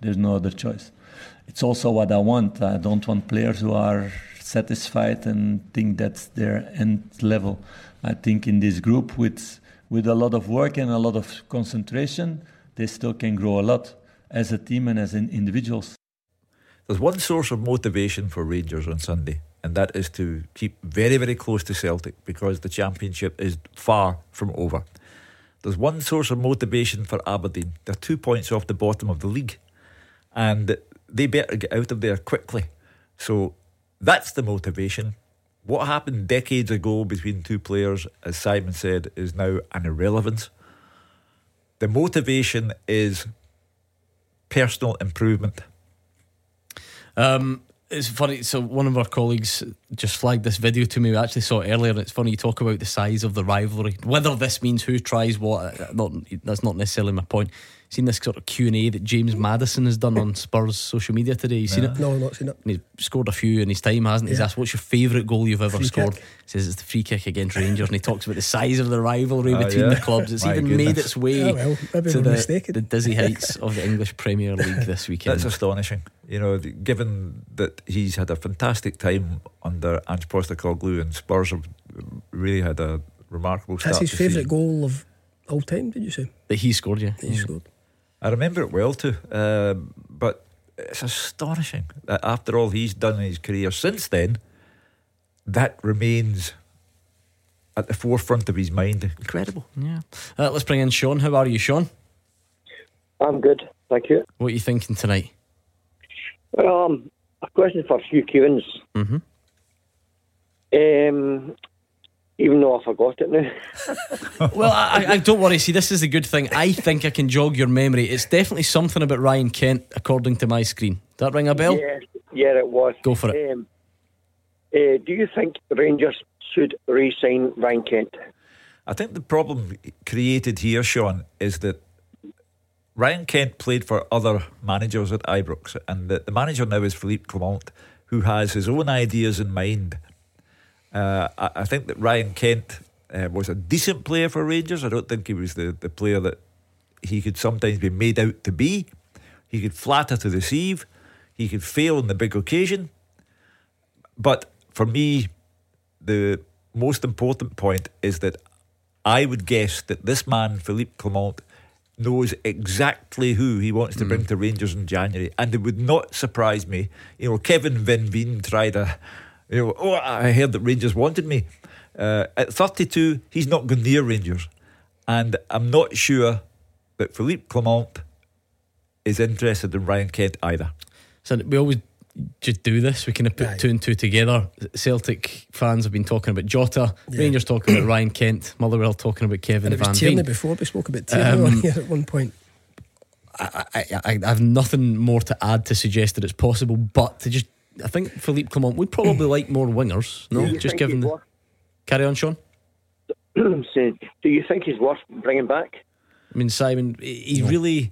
There's no other choice. It's also what I want. I don't want players who are satisfied and think that's their end level. I think in this group, with with a lot of work and a lot of concentration, they still can grow a lot as a team and as in individuals. There's one source of motivation for Rangers on Sunday, and that is to keep very, very close to Celtic, because the championship is far from over. There's one source of motivation for Aberdeen. They're two points off the bottom of the league, and they better get out of there quickly. So that's the motivation. What happened decades ago between two players, as Simon said, is now an irrelevance. The motivation is personal improvement. Um, it's funny. So one of our colleagues just flagged this video to me. We actually saw it earlier. And it's funny you talk about the size of the rivalry. Whether this means who tries what, not that's not necessarily my point. Seen this sort of Q and A that James Maddison has done on Spurs social media today. You seen yeah. it? No, not seen it. And he's scored a few in his time, hasn't he? He's Yeah. asked, what's your favourite goal you've ever Free scored? kick. He says it's the free kick against Rangers, and he talks about the size of the rivalry Oh, between yeah. the clubs. It's My even goodness. made its way Yeah, well, maybe to we're the, mistaken. the dizzy heights of the English Premier League this weekend. That's astonishing. You know, th- given that he's had a fantastic time under Ange Postecoglou, and Spurs have really had a remarkable start. That's his to favourite season. goal of all time, did you say? That he scored, yeah. He scored. I remember it well too, uh, but it's astonishing that after all he's done in his career since then, that remains at the forefront of his mind. Incredible. Yeah. Uh, let's bring in Sean. How are you, Sean? I'm good, thank you. What are you thinking tonight? Um, a question for Hugh Keevins. Mm-hmm. Um, even though I forgot it now. Well, I, I don't worry. See, this is the good thing. I think I can jog your memory. It's definitely something about Ryan Kent, according to my screen. Does that ring a bell? Yeah, yeah, it was. Go for it. Um, uh, do you think Rangers should re-sign Ryan Kent? I think the problem created here, Sean, is that Ryan Kent played for other managers at Ibrox, and the, the manager now is Philippe Clement, who has his own ideas in mind. Uh, I, I think that Ryan Kent uh, was a decent player for Rangers. I don't think he was the, the player that he could sometimes be made out to be. He could flatter to deceive. He could fail on the big occasion. But for me, the most important point is that I would guess that this man, Philippe Clement, knows exactly who he wants to mm. bring to Rangers in January. And it would not surprise me. You know, Kevin Van Veen tried a... You know, oh, I heard that Rangers wanted me. Uh, at thirty-two, he's not gone near Rangers. And I'm not sure that Philippe Clement is interested in Ryan Kent either. So we always just do this. We kind of put right. two and two together. Celtic fans have been talking about Jota, yeah. Rangers talking about Ryan Kent, Motherwell talking about Kevin and it was Van Tierney Veen. before. We spoke about Tierney um, at one point. I, I, I, I have nothing more to add to suggest that it's possible, but to just I think Philippe Clement would probably like more wingers. No, do just given the worth, carry on, Sean. Do you think he's worth bringing back? I mean, Simon, he's no. really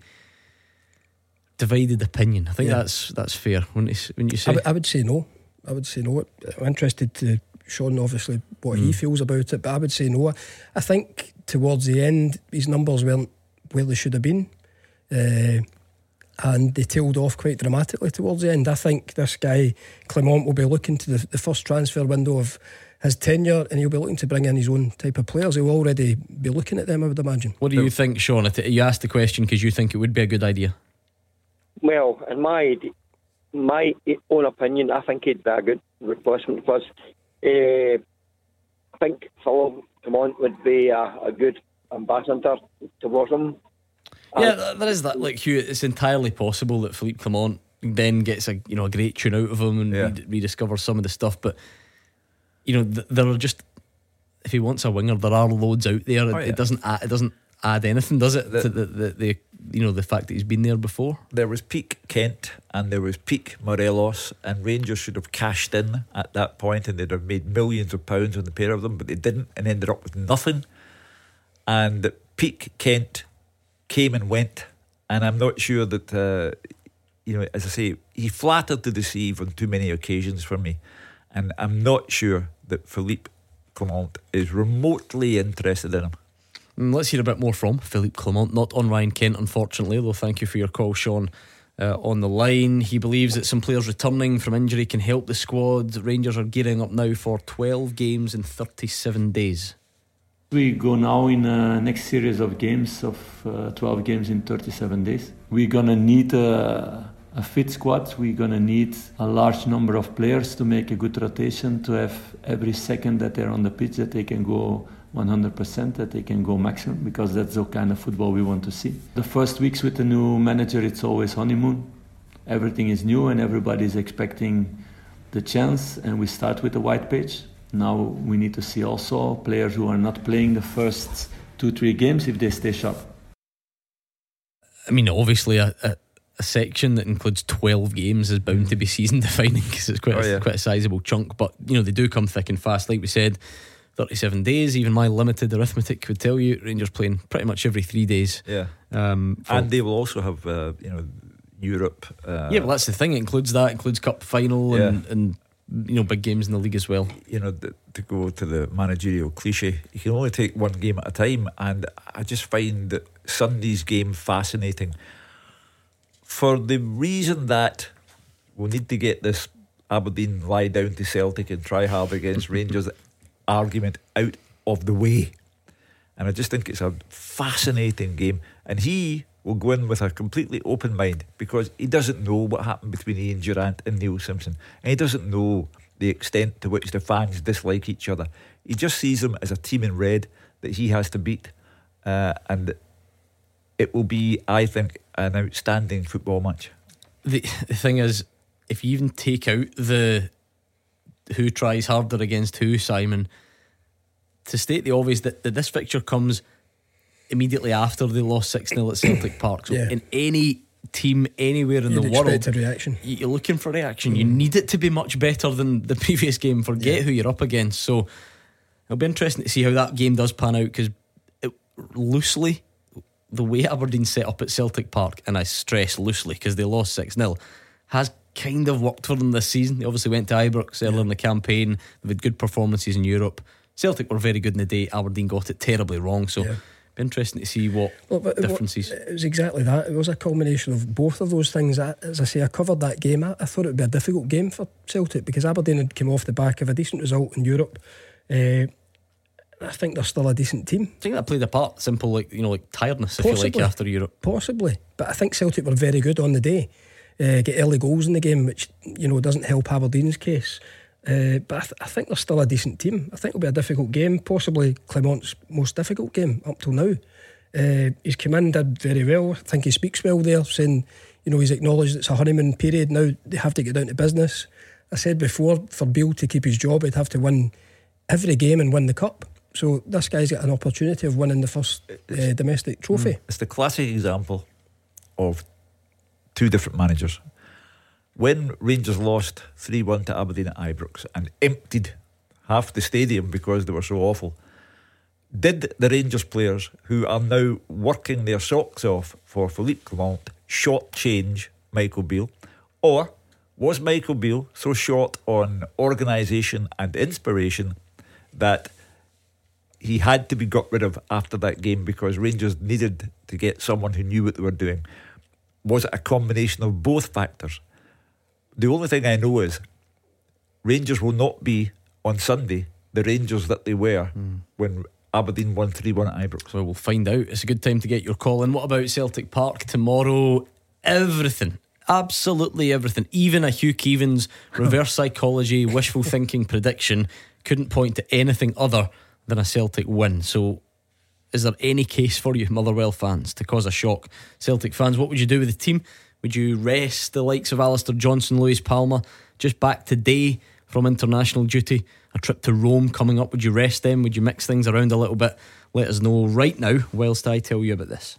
divided opinion. I think yeah. that's that's fair. When you, when you say, I, w- I would say no. I would say no. I'm interested to Sean, obviously, what mm. he feels about it, but I would say no. I think towards the end, his numbers weren't where they should have been. Uh, And they tailed off quite dramatically towards the end. I think this guy, Clement, will be looking to the, the first transfer window of his tenure, and he'll be looking to bring in his own type of players. He'll already be looking at them, I would imagine. What do you think, Sean? You asked the question because you think it would be a good idea. Well, in my my own opinion, I think it'd be a good replacement because uh, I think Philippe Clement would be a, a good ambassador towards him. Yeah, there is that. Like Hugh, it's entirely possible that Philippe Clement then gets a you know a great tune out of him and yeah. re- rediscovers some of the stuff. But you know, th- there are just if he wants a winger, there are loads out there. Oh, it, yeah. it doesn't add, it doesn't add anything, does it? The, to the, the, the you know the fact that he's been there before. There was peak Kent and there was peak Morelos, and Rangers should have cashed in at that point, and they'd have made millions of pounds on the pair of them, but they didn't, and ended up with nothing. And peak Kent came and went, and I'm not sure that uh, you know, as I say, he flattered to deceive on too many occasions for me, and I'm not sure that Philippe Clement is remotely interested in him. Let's hear a bit more from Philippe Clement, not on Ryan Kent, unfortunately, though. Thank you for your call, Sean. uh, on the line. He believes that some players returning from injury can help the squad. Rangers are gearing up now for twelve games in thirty-seven days. We go now in a next series of games of uh, twelve games in thirty-seven days. We're gonna need a, a fit squad. We're gonna need a large number of players to make a good rotation, to have every second that they're on the pitch that they can go one hundred percent, that they can go maximum, because that's the kind of football we want to see. The first weeks with the new manager, it's always honeymoon. Everything is new and everybody's expecting the chance, and we start with a white page. Now we need to see also players who are not playing the first two, three games, if they stay sharp. I mean, obviously a, a, a section that includes twelve games is bound to be season defining, because it's quite, oh, a, yeah. quite a sizable chunk. But you know, they do come thick and fast. Like we said, thirty-seven days. Even my limited arithmetic would tell you Rangers playing pretty much every three days. Yeah, um, for, and they will also have uh, you know Europe. Uh, yeah, well, that's the thing. It includes that. It includes cup final yeah. and, and you know, big games in the league as well. You know, the, to go to the managerial cliche, you can only take one game at a time, and I just find that Sunday's game fascinating for the reason that we'll need to get this Aberdeen lie down to Celtic and try hard against Rangers argument out of the way. And I just think it's a fascinating game, and he will go in with a completely open mind, because he doesn't know what happened between Ian Durrant and Neil Simpson, and he doesn't know the extent to which the fans dislike each other. He just sees them as a team in red that he has to beat, uh, and it will be, I think, an outstanding football match. The, the thing is, if you even take out the who tries harder against who, Simon, to state the obvious, that, that this fixture comes immediately after they lost six nil at Celtic Park. So yeah. in any team anywhere in You'd the world, expect a reaction. you're looking for reaction. Mm. You need it to be much better than the previous game. Forget yeah. who you're up against. So it'll be interesting to see how that game does pan out, because loosely, the way Aberdeen set up at Celtic Park, and I stress loosely because they lost six nil, has kind of worked for them this season. They obviously went to Ibrox earlier yeah. in the campaign. They've had good performances in Europe. Celtic were very good in the day. Aberdeen got it terribly wrong. So yeah. be interesting to see what well, differences. It was exactly that. It was a culmination of both of those things. As I say, I covered that game. I, I thought it would be a difficult game for Celtic, because Aberdeen had come off the back of a decent result in Europe. Uh, I think they're still a decent team. I think that played a part. Simple, like you know, like tiredness, Possibly. if you like, after Europe. Possibly, but I think Celtic were very good on the day. Uh, get early goals in the game, which you know doesn't help Aberdeen's case. Uh, but I, th- I think they're still a decent team. I think it'll be a difficult game, possibly Clement's most difficult game up till now. Uh, he's come in, did very well. I think he speaks well there, saying, you know, he's acknowledged it's a honeymoon period. Now they have to get down to business. I said before, for Beale to keep his job, he'd have to win every game and win the cup. So this guy's got an opportunity of winning the first uh, domestic trophy. It's the classic example of two different managers. When Rangers lost three one to Aberdeen at Ibrox and emptied half the stadium because they were so awful, did the Rangers players, who are now working their socks off for Philippe Clement, short-change Michael Beale? Or was Michael Beale so short on organisation and inspiration that he had to be got rid of after that game because Rangers needed to get someone who knew what they were doing? Was it a combination of both factors? The only thing I know is Rangers will not be on Sunday the Rangers that they were mm. when Aberdeen won three one at Ibrox. Well, we'll find out. It's a good time to get your call in. What about Celtic Park tomorrow? Everything, absolutely everything, even a Hugh Keevins reverse psychology, wishful thinking prediction couldn't point to anything other than a Celtic win. So is there any case for you, Motherwell fans, to cause a shock? Celtic fans, what would you do with the team? Would you rest the likes of Alistair Johnson, Lewis Palmer, just back today from international duty, a trip to Rome coming up? Would you rest them? Would you mix things around a little bit? Let us know right now whilst I tell you about this.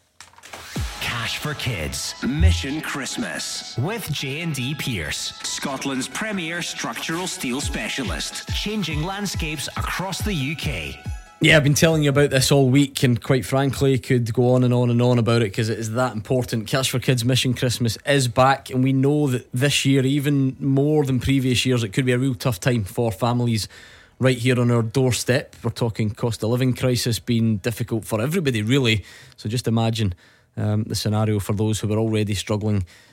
Cash for Kids Mission Christmas with J and D Pierce, Scotland's premier structural steel specialist, changing landscapes across the U K. Yeah, I've been telling you about this all week, and quite frankly could go on and on and on about it because it is that important. Cash for Kids Mission Christmas is back, and we know that this year, even more than previous years, it could be a real tough time for families right here on our doorstep. We're talking cost of living crisis being difficult for everybody really, so just imagine um, the scenario for those who are already struggling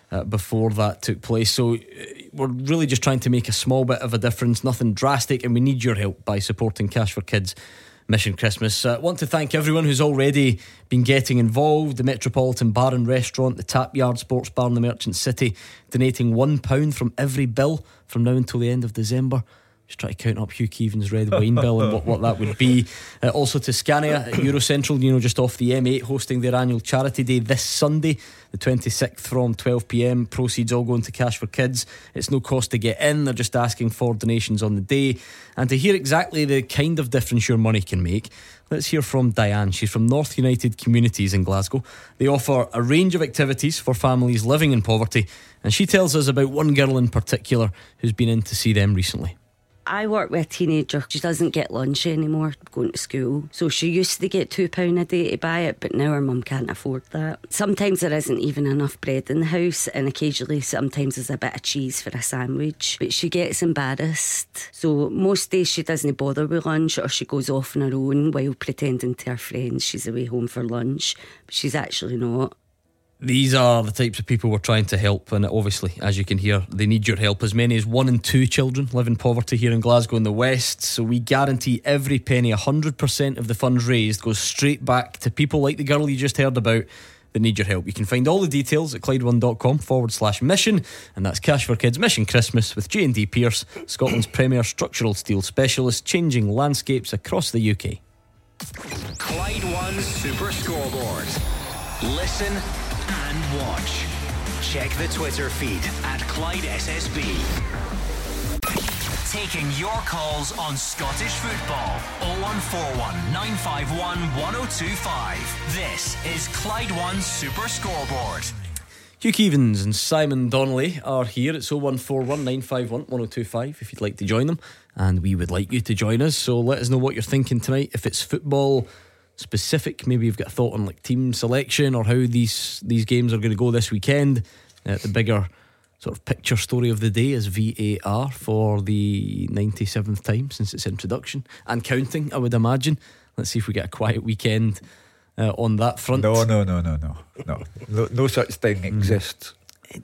uh, before that took place. So uh, we're really just trying to make a small bit of a difference, nothing drastic, and we need your help by supporting Cash for Kids Mission Christmas. I uh, want to thank everyone who's already been getting involved. The Metropolitan Bar and Restaurant, the Tap Yard Sports Bar in the Merchant City, donating one pound from every bill from now until the end of December. Just try to count up Hugh Keevan's red wine bill and what, what that would be. Uh, also to Scania at Eurocentral, you know, just off the M eight, hosting their annual charity day this Sunday, the twenty-sixth, from twelve p.m. Proceeds all going to Cash for Kids. It's no cost to get in. They're just asking for donations on the day. And to hear exactly the kind of difference your money can make, let's hear from Diane. She's from North United Communities in Glasgow. They offer a range of activities for families living in poverty, and she tells us about one girl in particular who's been in to see them recently. I work with a teenager. She doesn't get lunch anymore going to school. So she used to get two pounds a day to buy it, but now her mum can't afford that. Sometimes there isn't even enough bread in the house, and occasionally sometimes there's a bit of cheese for a sandwich. But she gets embarrassed. So most days she doesn't bother with lunch, or she goes off on her own while pretending to her friends she's away home for lunch. But she's actually not. These are the types of people we're trying to help, and obviously, as you can hear, they need your help. As many as one in two children live in poverty here in Glasgow in the West, so we guarantee every penny, one hundred percent of the funds raised goes straight back to people like the girl you just heard about that need your help. You can find all the details at Clyde1.com forward slash mission, and that's Cash for Kids Mission Christmas with J and D Pierce, Scotland's premier structural steel specialist, changing landscapes across the U K. Clyde One Super Scoreboard. Listen and watch. Check the Twitter feed at Clyde S S B. Taking your calls on Scottish football. oh one four one, nine five one, one oh two five. This is Clyde One Super Scoreboard. Hugh Keevans and Simon Donnelly are here. It's oh one four one, nine five one, one oh two five if you'd like to join them, and we would like you to join us. So let us know what you're thinking tonight. If it's football specific, maybe you've got a thought on like team selection or how these these games are going to go this weekend. Uh, the bigger sort of picture story of the day is V A R for the ninety-seventh time since its introduction, and counting, I would imagine. Let's see if we get a quiet weekend uh, on that front. No, no, no, no, no, no, no, no such thing exists.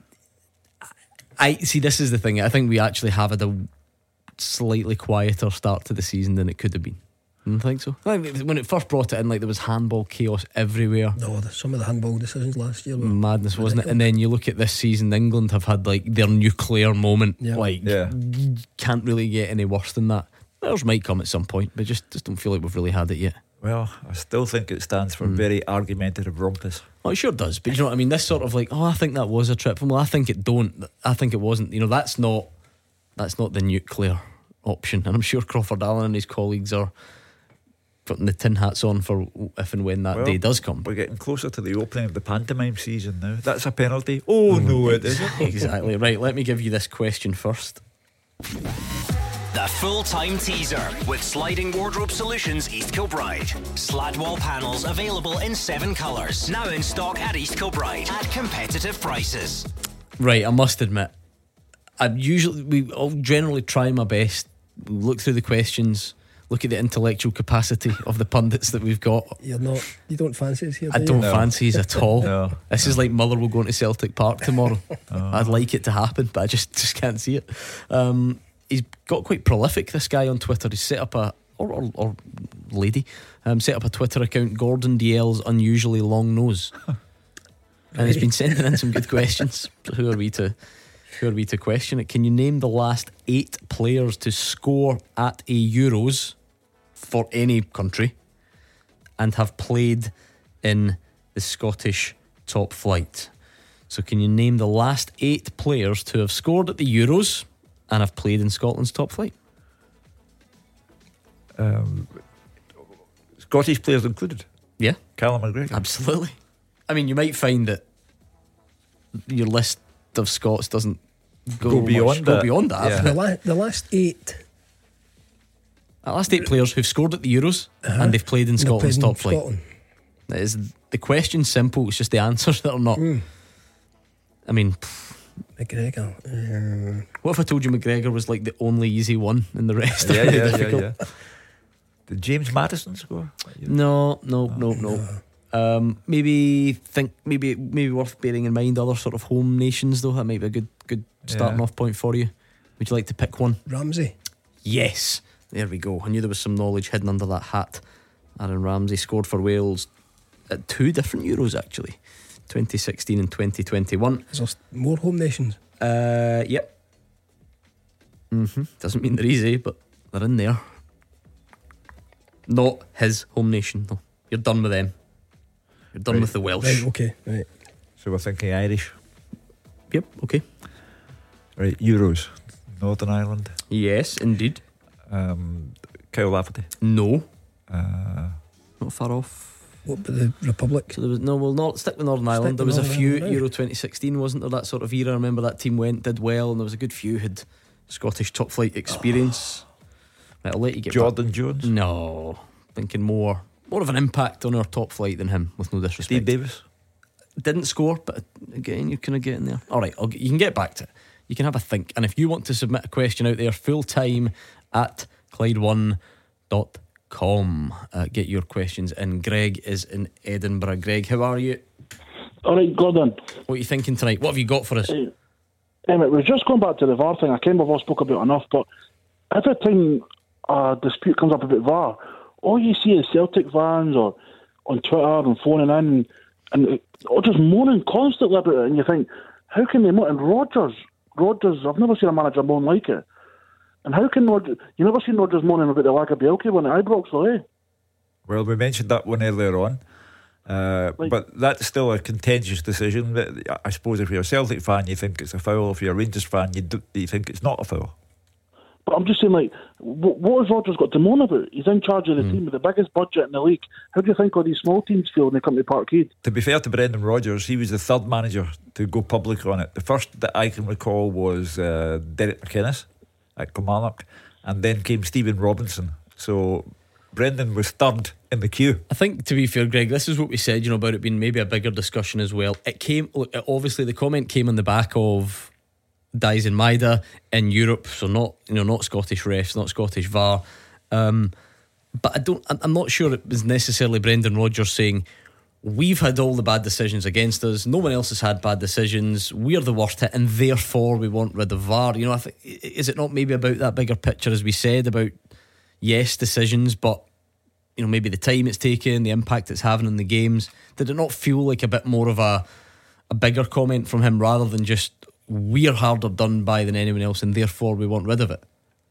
I see. This is the thing. I think we actually have had a slightly quieter start to the season than it could have been. I don't think so. When it first brought it in, like there was handball chaos everywhere. No, the, some of the handball decisions last year were madness, wasn't it? And then you look at this season, England have had like their nuclear moment. Yeah. Like, yeah. Can't really get any worse than that. Theirs might come at some point, but just just don't feel like we've really had it yet. Well, I still think it stands for mm. very argumentative rumpus. Oh, it sure does. But you know what I mean? This sort of like, oh, I think that was a trip. Well, I think it don't. I think it wasn't. You know, that's not that's not the nuclear option. And I'm sure Crawford Allen and his colleagues are putting the tin hats on for if and when that well, day does come. We're getting closer to the opening of the pantomime season now. That's a penalty. Oh mm. no, it isn't. Exactly. Right, let me give you this question first. The full-time teaser with Sliding Wardrobe Solutions East Kilbride. Slat wall panels available in seven colours. Now in stock at East Kilbride at competitive prices. Right, I must admit, I usually we I'll generally try my best, look through the questions, look at the intellectual capacity of the pundits that we've got. You're not, you don't fancy us here, do I don't you? fancy us at all. No. This is like Motherwell going to Celtic Park tomorrow. oh. I'd like it to happen, but I just, just can't see it. Um, he's got quite prolific, this guy on Twitter. He's set up a, or, or, or lady, um, set up a Twitter account, Gordon D L's Unusually Long Nose. And he's been sending in some good questions. So who are we to who are we to question it? Can you name the last eight players to score at a Euros for any country and have played in the Scottish top flight? So can you name the last eight players to have scored at the Euros and have played in Scotland's top flight? Um, Scottish players included? Yeah. Callum McGregor? Absolutely. I mean, you might find that your list of Scots doesn't go, go beyond much, that. Go beyond that. Yeah. The, la- the last eight The last eight players who've scored at the Euros uh-huh. and they've played in and Scotland's played in top flight. Scotland. That is the question's simple. It's just the answers that are not. Mm. I mean, McGregor. Uh, what if I told you McGregor was like the only easy one and the rest yeah, are really yeah, difficult? Yeah, yeah. Did James Maddison score? No, no, no, no. Um, maybe think maybe maybe worth bearing in mind other sort of home nations though. That might be a good good starting Yeah. off point for you. Would you like to pick one? Ramsey. Yes, there we go. I knew there was some knowledge hidden under that hat. Aaron Ramsey scored for Wales at two different Euros actually, twenty sixteen and twenty twenty-one. Is there more home nations? Uh, yep. Mm-hmm. Doesn't mean they're easy, but they're in there. Not his home nation though. You're done with them. You're done Right. with the Welsh. Right, okay, right. So we're thinking Irish. Yep, okay. Right, Euros. Northern Ireland. Yes, indeed. Um, Kyle Lafferty. No. Uh, Not far off. What about the Republic? So there was no. We'll not stick with Northern Stick Ireland. There with was a Northern few Ireland, right. Euro twenty sixteen, wasn't there? That sort of era. I remember that team went did well, and there was a good few had Scottish top flight experience. Right, I'll let you get Jordan back. Jones. No, thinking more more of an impact on our top flight than him. With no disrespect. Steve Davis. Didn't score, but again, you're kind of getting there. All right, I'll, you can get back to it. You can have a think, and if you want to submit a question out there, full time at Clyde one dot com. Uh, get your questions in. Greg is in Edinburgh. Greg, how are you? All right, Gordon. What are you thinking tonight? What have you got for us? Um, it was just going back to the V A R thing. I can't believe I've spoke about enough, but every time a dispute comes up about V A R, all you see is Celtic fans or on Twitter and phoning in and or just moaning constantly about it, and you think, how can they moan? And Rodgers, Rodgers, I've never seen a manager moan like it. And how can Rodgers, you never seen Rodgers moaning about the lack of Bielke when at Ibrox, though, eh? Well, we mentioned that one earlier on. Uh, Like- but that's still a contentious decision. That- I suppose if you're a Celtic fan, you think it's a foul. If you're a Rangers fan, you, do, you think it's not a foul. But I'm just saying, like, what, what has Rodgers got to moan about? He's in charge of the Mm. team with the biggest budget in the league. How do you think all these small teams feel when they come to Parkhead? To be fair to Brendan Rodgers, he was the third manager to go public on it. The first that I can recall was uh, Derek McInnes at Kilmarnock, and then came Stephen Robinson. So Brendan was third in the queue. I think, to be fair, Greg, this is what we said, you know, about it being maybe a bigger discussion as well. It came, look, obviously the comment came on the back of Dies and Maida in Europe, so not, you know, not Scottish refs, not Scottish V A R. Um, but I don't, I'm not sure it was necessarily Brendan Rodgers saying, we've had all the bad decisions against us, no one else has had bad decisions, we're the worst hit, and therefore we want rid of V A R. You know, I think, is it not maybe about that bigger picture, as we said, about yes, decisions, but you know, maybe the time it's taken, the impact it's having on the games? Did it not feel like a bit more of a a bigger comment from him rather than just we're harder done by than anyone else and therefore we want rid of it?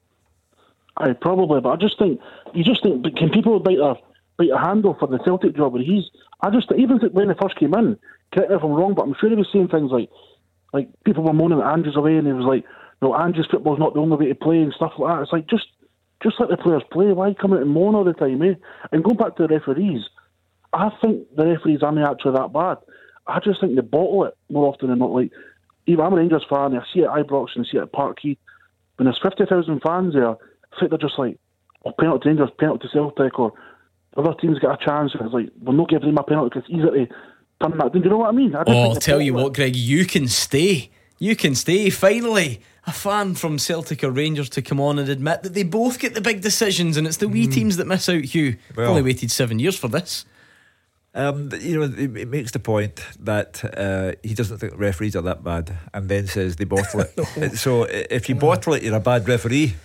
Aye, probably, but I just think you just think, but can people bite a bite a handle for the Celtic job? And he's, I just even when he first came in, correct me if I'm wrong, but I'm sure he was saying things like, like people were moaning that Andrew's away, and he was like, no, Andrew's football's not the only way to play and stuff like that. It's like just, just let the players play. Why come out and moan all the time, eh? And going back to the referees, I think the referees aren't actually that bad. I just think they bottle it more often than not. Like, even I'm a Rangers fan, I see it at Ibrox and I see it at Parkhead. When there's fifty thousand fans there, I think they're just like, oh, penalty to Rangers, penalty to Celtic, or other teams get a chance. And it's like, we'll not give them a penalty because it's easier to turn that. Do you know what I mean? I just Oh, think I'll they tell you bottle what, Greg, you can stay. You can stay. Finally, a fan from Celtic or Rangers to come on and admit that they both get the big decisions and it's the wee teams that miss out, Hugh. Well- Only waited seven years for this. Um, you know, it, it makes the point that uh, he doesn't think referees are that bad, and then says they bottle it. So i- if you bottle it, you're a bad referee.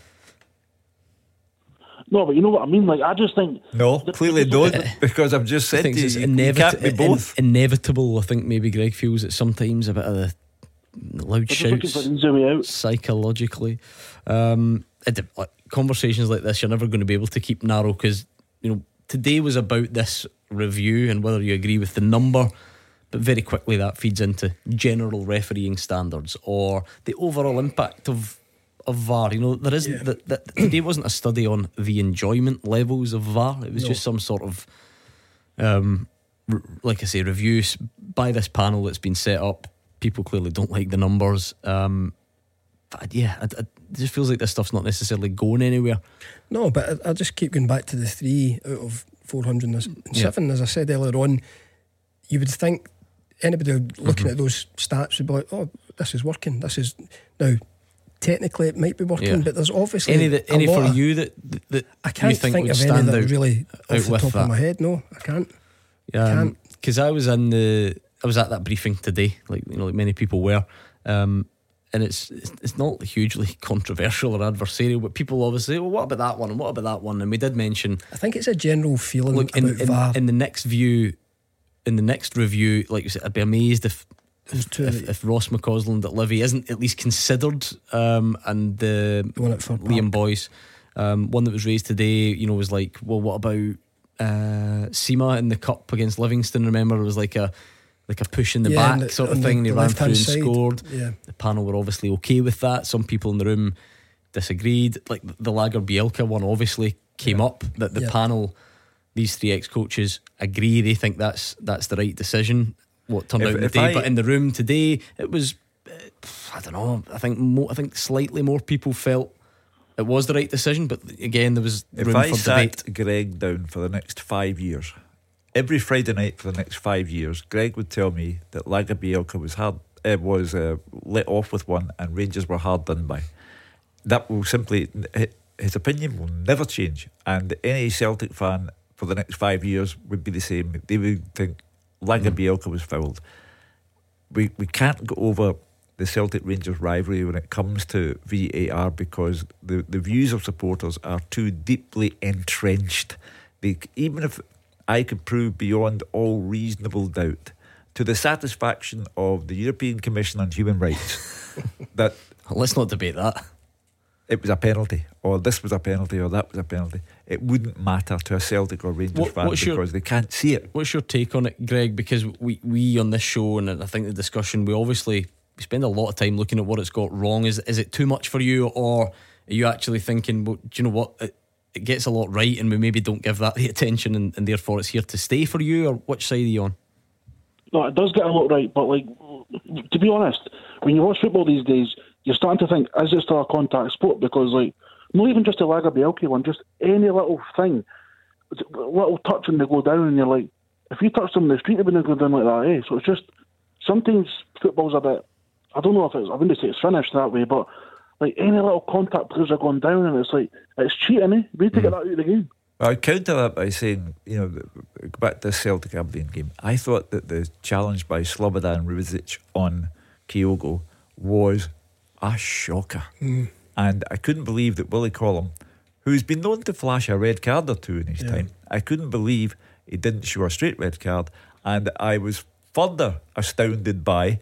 No, but you know what I mean? Like, I just think... No, clearly don't, because I've just I said think to you, it's you, you inevit- can't be both. in- inevitable. I think maybe Greg feels that sometimes a bit of the loud They're just looking shouts for an easy way out. psychologically. Um, it, like, conversations like this, you're never going to be able to keep narrow because, you know, today was about this review and whether you agree with the number, but very quickly that feeds into general refereeing standards or the overall impact of of V A R. You know, there isn't Yeah. that, that today wasn't a study on the enjoyment levels of V A R. It was No. just some sort of um, r- like I say, reviews by this panel that's been set up. People clearly don't like the numbers. Um, but yeah, it, it just feels like this stuff's not necessarily going anywhere. No, but I, I just keep going back to the three out of four hundred seven. As I said earlier on, you would think anybody looking Mm-hmm. at those stats would be like, oh, this is working. This is now technically it might be working, Yeah. but there's obviously Any that a any lot for of- you that that I can't you think, think, would of any stand that out really out off the with top that? of my head. No, I can't. Um, can't. because I was in the I was at that briefing today, like you know, like many people were, um, and it's it's it's not hugely controversial or adversarial, but people always say, well, what about that one and what about that one? And we did mention, I think it's a general feeling look, in, about V A R. in, in the next view, in the next review, like you said, I'd be amazed if if, if, if Ross McCausland at Livy isn't at least considered, um, and the, the one at Fir Liam Boyce, um, one that was raised today, you know, was like, well, what about uh, Sima in the cup against Livingston? Remember, it was like a like a push in the Yeah, back the, sort of thing, and he ran through and side. scored. Yeah. The panel were obviously okay with that. Some people in the room disagreed. Like the Lager Bielka one obviously came yeah. up, that the yeah. panel, these three ex-coaches agree, they think that's that's the right decision. What turned if, out in the if day, I, but in the room today, it was, uh, I don't know. I think mo- I think slightly more people felt it was the right decision, but again, there was if room I for sat debate. Greg down for the next five years, every Friday night for the next five years, Greg would tell me that Lager Bielka was hard, uh, was uh, let off with one, and Rangers were hard done by. That will simply, his opinion will never change, and any Celtic fan for the next five years would be the same. They would think Lager mm. Bielka was fouled. We we can't go over the Celtic Rangers rivalry when it comes to V A R, because the, the views of supporters are too deeply entrenched. They, even if I could prove beyond all reasonable doubt, to the satisfaction of the European Commission on Human Rights, that let's not debate that, it was a penalty, or this was a penalty, or that was a penalty, it wouldn't matter to a Celtic or Rangers what, fan because your, they can't see it. What's your take on it, Greg? Because we, we on this show, and I think the discussion, we obviously we spend a lot of time looking at what it's got wrong. Is is it too much for you, or are you actually thinking, well, do you know what, it, it gets a lot right and we maybe don't give that the attention, and, and therefore it's here to stay for you? Or which side are you on? No, it does get a lot right, but like, to be honest, when you watch football these days, you're starting to think, is it still a contact sport? Because like, not even just a Lager Bielka one, just any little thing, little touch and they go down, and you're like, if you touch them in the street, they wouldn't go down like that, eh? So it's just, sometimes football's a bit, I don't know if it's, I wouldn't say it's finished that way, but like any little contact players are going down, and it's like, it's cheating, eh? We need to mm. get that out of the game. I counter that by saying, you know, go back to the Celtic Aberdeen game, I thought that the challenge by Slobodan Ruzic on Kyogo was a shocker. Mm. And I couldn't believe that Willie Collum, who's been known to flash a red card or two in his yeah. time, I couldn't believe he didn't show a straight red card. And I was further astounded by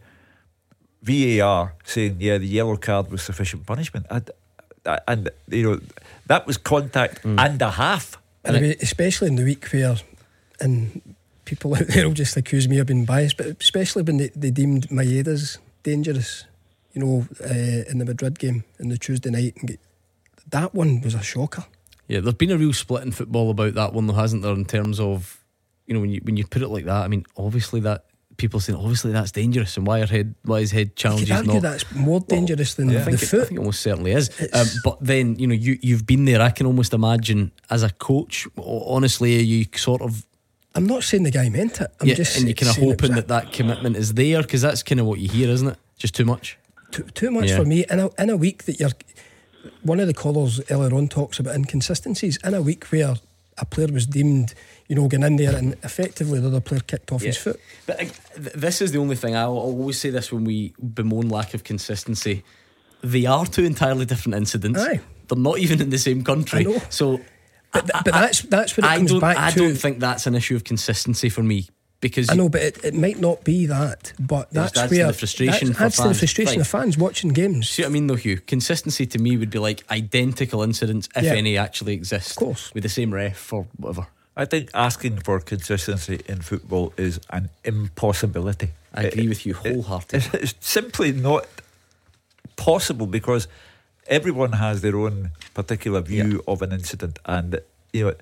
V A R saying, yeah, the yellow card was sufficient punishment. And, and you know, that was contact mm. and a half. And I mean, especially in the week where, and people out there will just accuse me of being biased, but especially when they, they deemed Maeda's dangerous, you know, uh, in the Madrid game in the Tuesday night, and get, that one was a shocker. Yeah, there's been a real split in football about that one, though, hasn't there? In terms of, you know, when you when you put it like that, I mean, obviously that people saying obviously that's dangerous, and why are head why his head challenges you could argue not? That's more dangerous well, than yeah, the I think foot. It, I think it almost certainly is. Um, but then you know you you've been there. I can almost imagine as a coach. Honestly, are you sort of? I'm not saying the guy meant it. I'm yeah, just and you're kind of hoping that a, that commitment is there, because that's kind of what you hear, isn't it? Just too much. Too, too much yeah. for me. In a, in a week that you're, one of the callers earlier on talks about inconsistencies. In a week where a player was deemed, you know, going in there and effectively the other player kicked off yeah. his foot. But uh, th- this is the only thing. I'll, I'll always say this when we bemoan lack of consistency. They are two entirely different incidents. Aye. They're not even in the same country. I know. So, but, th- but that's that's what it I comes don't, back I to. I don't think that's an issue of consistency for me. Because I know, but it, it might not be that. But that's adds where to the frustration that for adds fans. to the frustration Fine. of fans watching games. See what I mean, though, Hugh? Consistency to me would be like identical incidents, if yeah. any, actually exist. Of course, with the same ref or whatever. I think asking for consistency in football is an impossibility. I agree it, with you wholeheartedly. It, it's simply not possible, because everyone has their own particular view yeah. of an incident. And you know,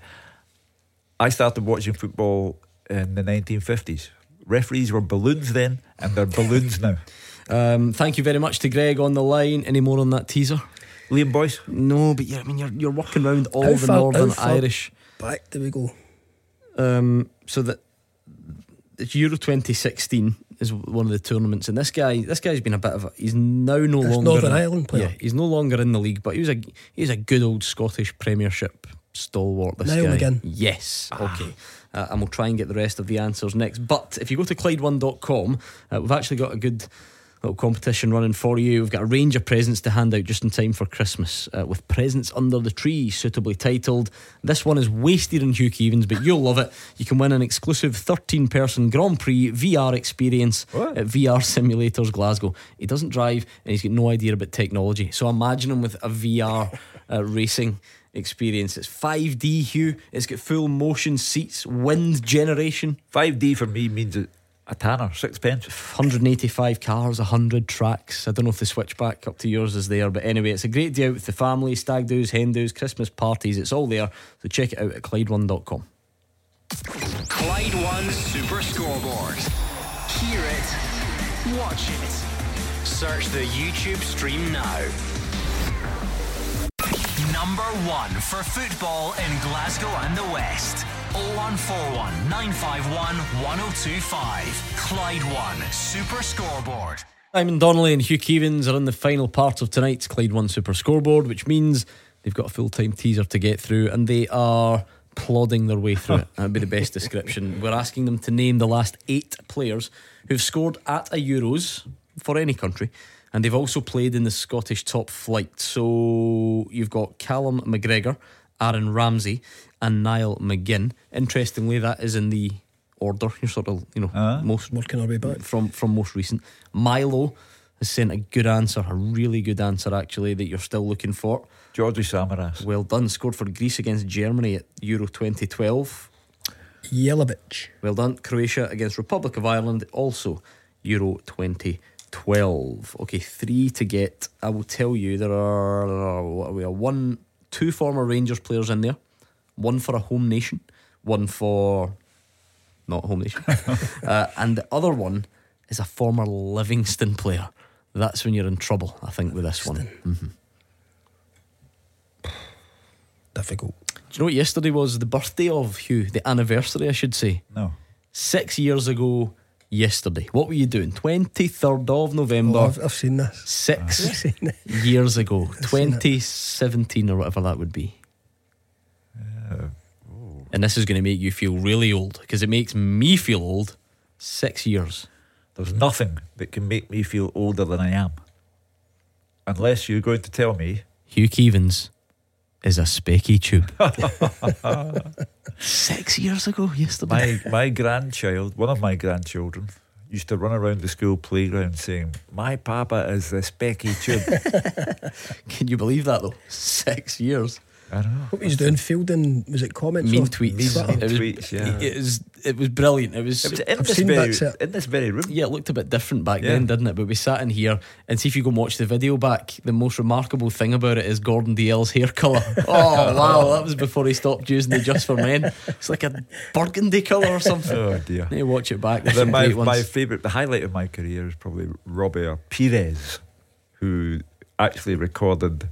I started watching football in the nineteen fifties. Referees were balloons then, and they're balloons now. Um, thank you very much to Greg on the line. Any more on that teaser? Liam Boyce? No, but yeah, I mean, you're you're working around all how the far, Northern how far Irish. Back do we go? Um, so that it's Euro twenty sixteen is one of the tournaments, and this guy, this guy's been a bit of a. He's now no That's longer Northern Ireland player. Yeah, he's no longer in the league, but he was a he was a good old Scottish Premiership stalwart, this Niall guy. McGinn. Yes. Okay. Uh, and we'll try and get the rest of the answers next. But if you go to Clyde one dot com, uh, we've actually got a good little competition running for you. We've got a range of presents to hand out just in time for Christmas, uh, with presents under the tree, suitably titled. This one is wasted on Hugh Keevins, but you'll love it. You can win an exclusive thirteen person Grand Prix V R experience What? at V R Simulators Glasgow. He doesn't drive and he's got no idea about technology, so imagine him with a V R uh, racing experience. It's five D, Hugh. It's got full motion seats, wind generation. five D for me means a, a tanner, sixpence. one hundred eighty-five cars, one hundred tracks. I don't know if the switchback up to yours is there, but anyway, it's a great day out with the family. Stag do's, hen do's, Christmas parties, it's all there. So check it out at Clyde one dot com. Clyde One Super Scoreboard. Hear it, watch it. Search the YouTube stream now. Number one for football in Glasgow and the West. oh one four one, nine five one, one oh two five. Clyde One Super Scoreboard. Simon Donnelly and Hugh Keevins are in the final part of tonight's Clyde One Super Scoreboard, which means they've got a full-time teaser to get through, and they are plodding their way through it. That'd be the best description. We're asking them to name the last eight players who've scored at a Euros for any country, and they've also played in the Scottish top flight. So you've got Callum McGregor, Aaron Ramsey and Niall McGinn. Interestingly, that is in the order you're sort of, you know, uh, most working our way back from, from most recent. Milo has sent a good answer, a really good answer actually, that you're still looking for. Georgie Samaras. Well done. Scored for Greece against Germany at Euro twenty twelve. Jelavic. Well done. Croatia against Republic of Ireland, also Euro twenty twelve. Okay, three to get. I will tell you there are, what are we, one, two former Rangers players in there. One for a home nation, one for not home nation, uh, and the other one is a former Livingston player. That's when you're in trouble, I think, with this one. Mm-hmm. Difficult. Do you know what yesterday was? The birthday of Hugh, the anniversary, I should say. No. Six years ago yesterday. What were you doing? twenty-third of November. Oh, I've, I've seen this. Six I've seen it. years ago. I've seen it. twenty seventeen or whatever that would be. Uh, and this is going to make you feel really old, because it makes me feel old. Six years. There's nothing that can make me feel older than I am, unless you're going to tell me Hugh Keevins is a specky tube. Six years ago yesterday. My my grandchild, one of my grandchildren, used to run around the school playground saying, "My papa is the specky tube." Can you believe that though? Six years. I don't know. What was he doing? Fielding, was it comments? Mean or tweets. Twitter? It was, tweets, yeah. It was, it was brilliant. It was, It was in I've this, seen very, bits of it. in this very room. yeah, it looked a bit different back Yeah. then, didn't it? But we sat in here, and see if you go and watch the video back, the most remarkable thing about it is Gordon Dalziel's hair colour. Oh wow, that was before he stopped using the Just For Men. It's like a burgundy colour or something. Oh dear. Need to watch it back. There's The- some my, great ones. my favourite, the highlight of my career is probably Robert Pires, who actually recorded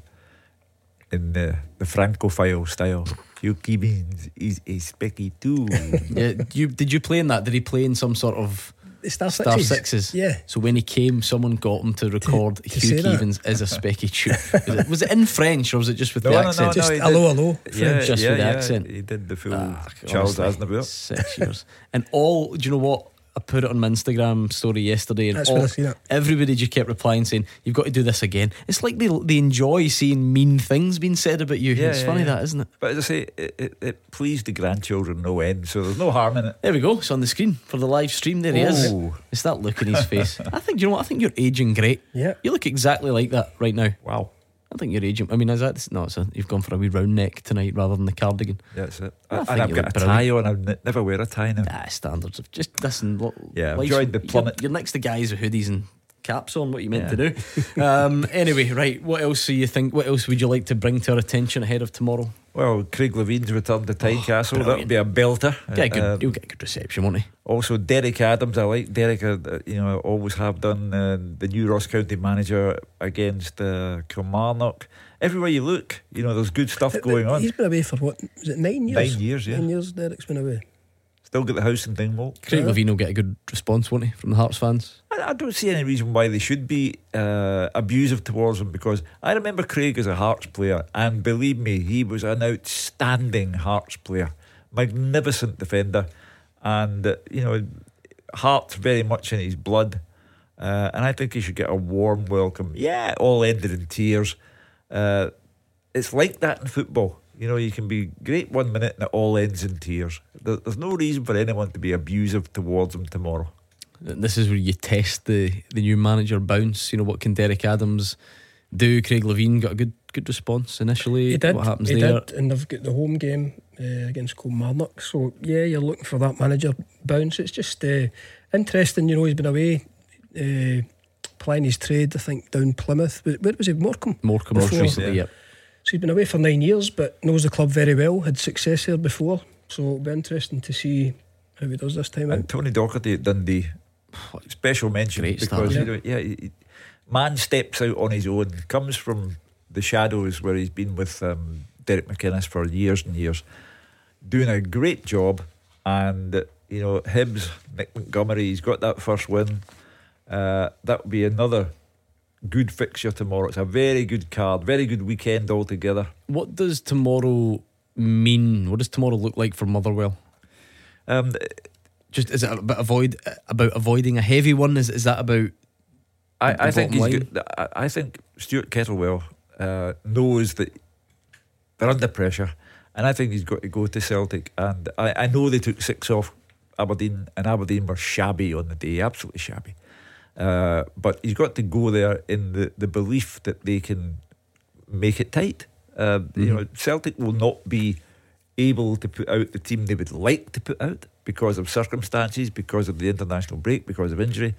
in the, the Francophile style. Hugh Keevins is a specky too. Yeah, you did you play in that? Did he play in some sort of The Star Star Sixes. Sixes? Yeah. So when he came, someone got him to record to Hugh say that. Keevins is a specky tube. Was it, was it in French or was it just with No, the no, no, accent? no, Just he hello, did- hello. Yeah, Just yeah, with the yeah. accent. He did the full Ah, Charles honestly, Aznavour. Six years. And all, do you know what? I put it on my Instagram story yesterday, and That's all, where I seen it. everybody just kept replying saying, "You've got to do this again." It's like they they enjoy seeing mean things being said about you. Yeah, It's yeah, funny yeah. that, isn't it? But as I say, it, it, it pleased the grandchildren no end, so there's no harm in it. There we go. It's on the screen for the live stream. There he is. Oh. It's that look in his face. I think, you know what? I think you're aging great. Yeah. You look exactly like that right now. Wow. I think you're aging. I mean, is that no? It's a, you've gone for a wee round neck tonight rather than the cardigan. That's it. I And think I've you got look a tie on. I've n- never wear a tie now. Ah, standards of just listen. Lo- Yeah, I've life's- joined the you're- plummet. You're, next to guys with hoodies and caps on. What you meant Yeah. to do? um, anyway, right. What else do you think? What else would you like to bring to our attention ahead of tomorrow? Well, Craig Levine's return to Tynecastle. That'll brilliant. be a belter. Get a good, Uh, you'll get a good reception, won't he? Also, Derek Adams. I like Derek. Uh, you know, I always have done. Uh, the new Ross County manager against uh, Kilmarnock. Everywhere you look, you know, there's good stuff going on. He's been away for what? Was it nine years? Nine years, yeah. Nine years. Derek's been away. Still got the house in Dingwall. Craig Yeah. Levine will get a good response, won't he, from the Hearts fans? I, I don't see any reason why they should be uh, abusive towards him, because I remember Craig as a Hearts player, and believe me, he was an outstanding Hearts player, magnificent defender, and uh, you know, Hearts very much in his blood, uh, and I think he should get a warm welcome. Yeah, it all ended in tears. Uh, it's like that in football. You know, you can be great one minute and it all ends in tears. There, there's no reason for anyone to be abusive towards him tomorrow. This is where you test the, the new manager bounce. You know, what can Derek Adams do? Craig Levein got a good good response initially. He did. What happens he there? did, and they've got the home game uh, against Kilmarnock. So yeah, you're looking for that manager bounce. It's just uh, interesting. You know, he's been away uh, playing his trade. I think down Plymouth. Where was he? Morecambe. Morecambe most recently. Yeah. Yep. So he's been away for nine years, but knows the club very well. Had success here before, so it'll be interesting to see how he does this time and out. Tony Docherty at Dundee, special mention. Great because start, you know, yeah, he, man steps out on his own, comes from the shadows where he's been with um, Derek McInnes for years and years, doing a great job. And you know, Hibs, Nick Montgomery, he's got that first win. Uh, that will be another good fixture tomorrow. It's a very good card, very good weekend altogether. What does tomorrow mean? What does tomorrow look like for Motherwell? Um, Just is it about avoid about avoiding a heavy one? Is is that about? I, I think he's good. I, I think Stuart Kettlewell uh, knows that they're under pressure, and I think he's got to go to Celtic. And I, I know they took six off Aberdeen, and Aberdeen were shabby on the day, absolutely shabby. Uh, but he's got to go there in the, the belief that they can make it tight. Uh, mm-hmm. You know, Celtic will not be able to put out the team they would like to put out because of circumstances, because of the international break, because of injury.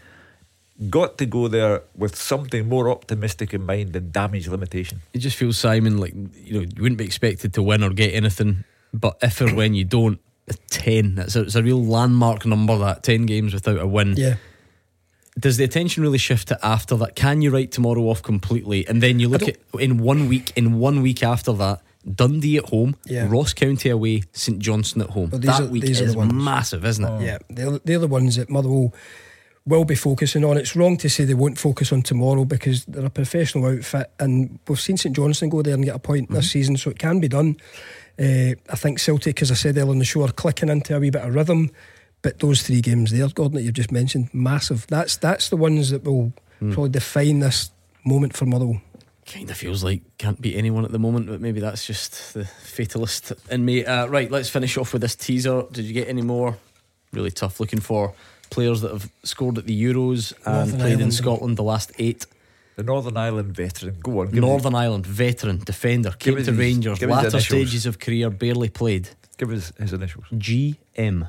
Got to go there with something more optimistic in mind than damage limitation. It just feels, Simon, like, you know, you wouldn't be expected to win or get anything, but if or when you don't, ten, it's a, it's a real landmark number, that ten games without a win. Yeah. Does the attention really shift to after that? Can you write tomorrow off completely? And then you look at in one week, in one week after that, Dundee at home, yeah. Ross County away, St Johnstone at home. Well, that are, week is massive, isn't it? Oh. Yeah, they're, they're the ones that Motherwell will be focusing on. It's wrong to say they won't focus on tomorrow because they're a professional outfit, and we've seen St Johnstone go there and get a point mm-hmm. this season, so it can be done. Uh, I think Celtic, as I said earlier on the show, are clicking into a wee bit of rhythm. But those three games there, Gordon, that you've just mentioned, massive. That's that's the ones that will mm. probably define this moment for Motherwell. Kind of feels like can't beat anyone at the moment, but maybe that's just the fatalist in me. Uh, right, let's finish off with this teaser. Did you get any more? Really tough. Looking for players that have scored at the Euros and Northern played Ireland. in Scotland the last eight. The Northern Ireland veteran. Go on. Northern me. Ireland veteran, defender, came to his, Rangers, latter stages of career, barely played. Give us his initials. G M.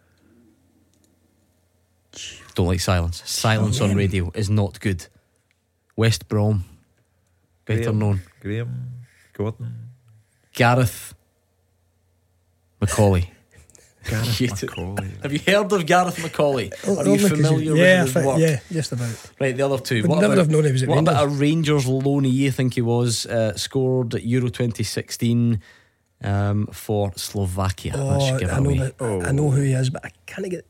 Don't like silence. Silence on radio is not good. West Brom, better Graham, known. Graham Gordon. Gareth Macaulay. Gareth Macaulay. Have you heard of Gareth Macaulay? Oh, Are you familiar with yeah, his think, work? Yeah, just about. Right, the other two. Would What never about, have known he was at what Rangers. about a Rangers loanee, I think he was, uh, scored at Euro twenty sixteen um, for Slovakia. Oh, that should give I it know away. that, oh. I know who he is, but I can't get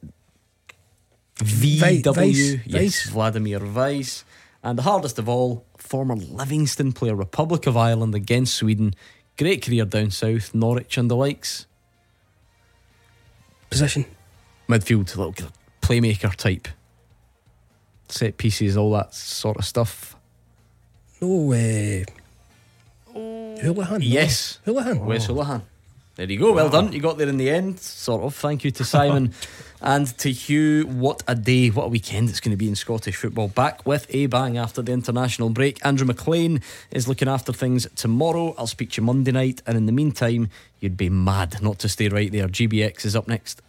V W, Vice, yes, Vice. Vladimir Weiss. And the hardest of all, former Livingston player, Republic of Ireland against Sweden. Great career down south, Norwich and the likes. Position. Midfield, little playmaker type. Set pieces, all that sort of stuff. No, uh, Houlihan. Yes. No. Houlihan. Wes Houlihan. There you go, well done. You got there in the end, sort of. Thank you to Simon and to Hugh. What a day, what a weekend it's going to be in Scottish football. Back with a bang after the international break. Andrew McLean is looking after things tomorrow. I'll speak to you Monday night, and in the meantime, you'd be mad not to stay right there. G B X is up next.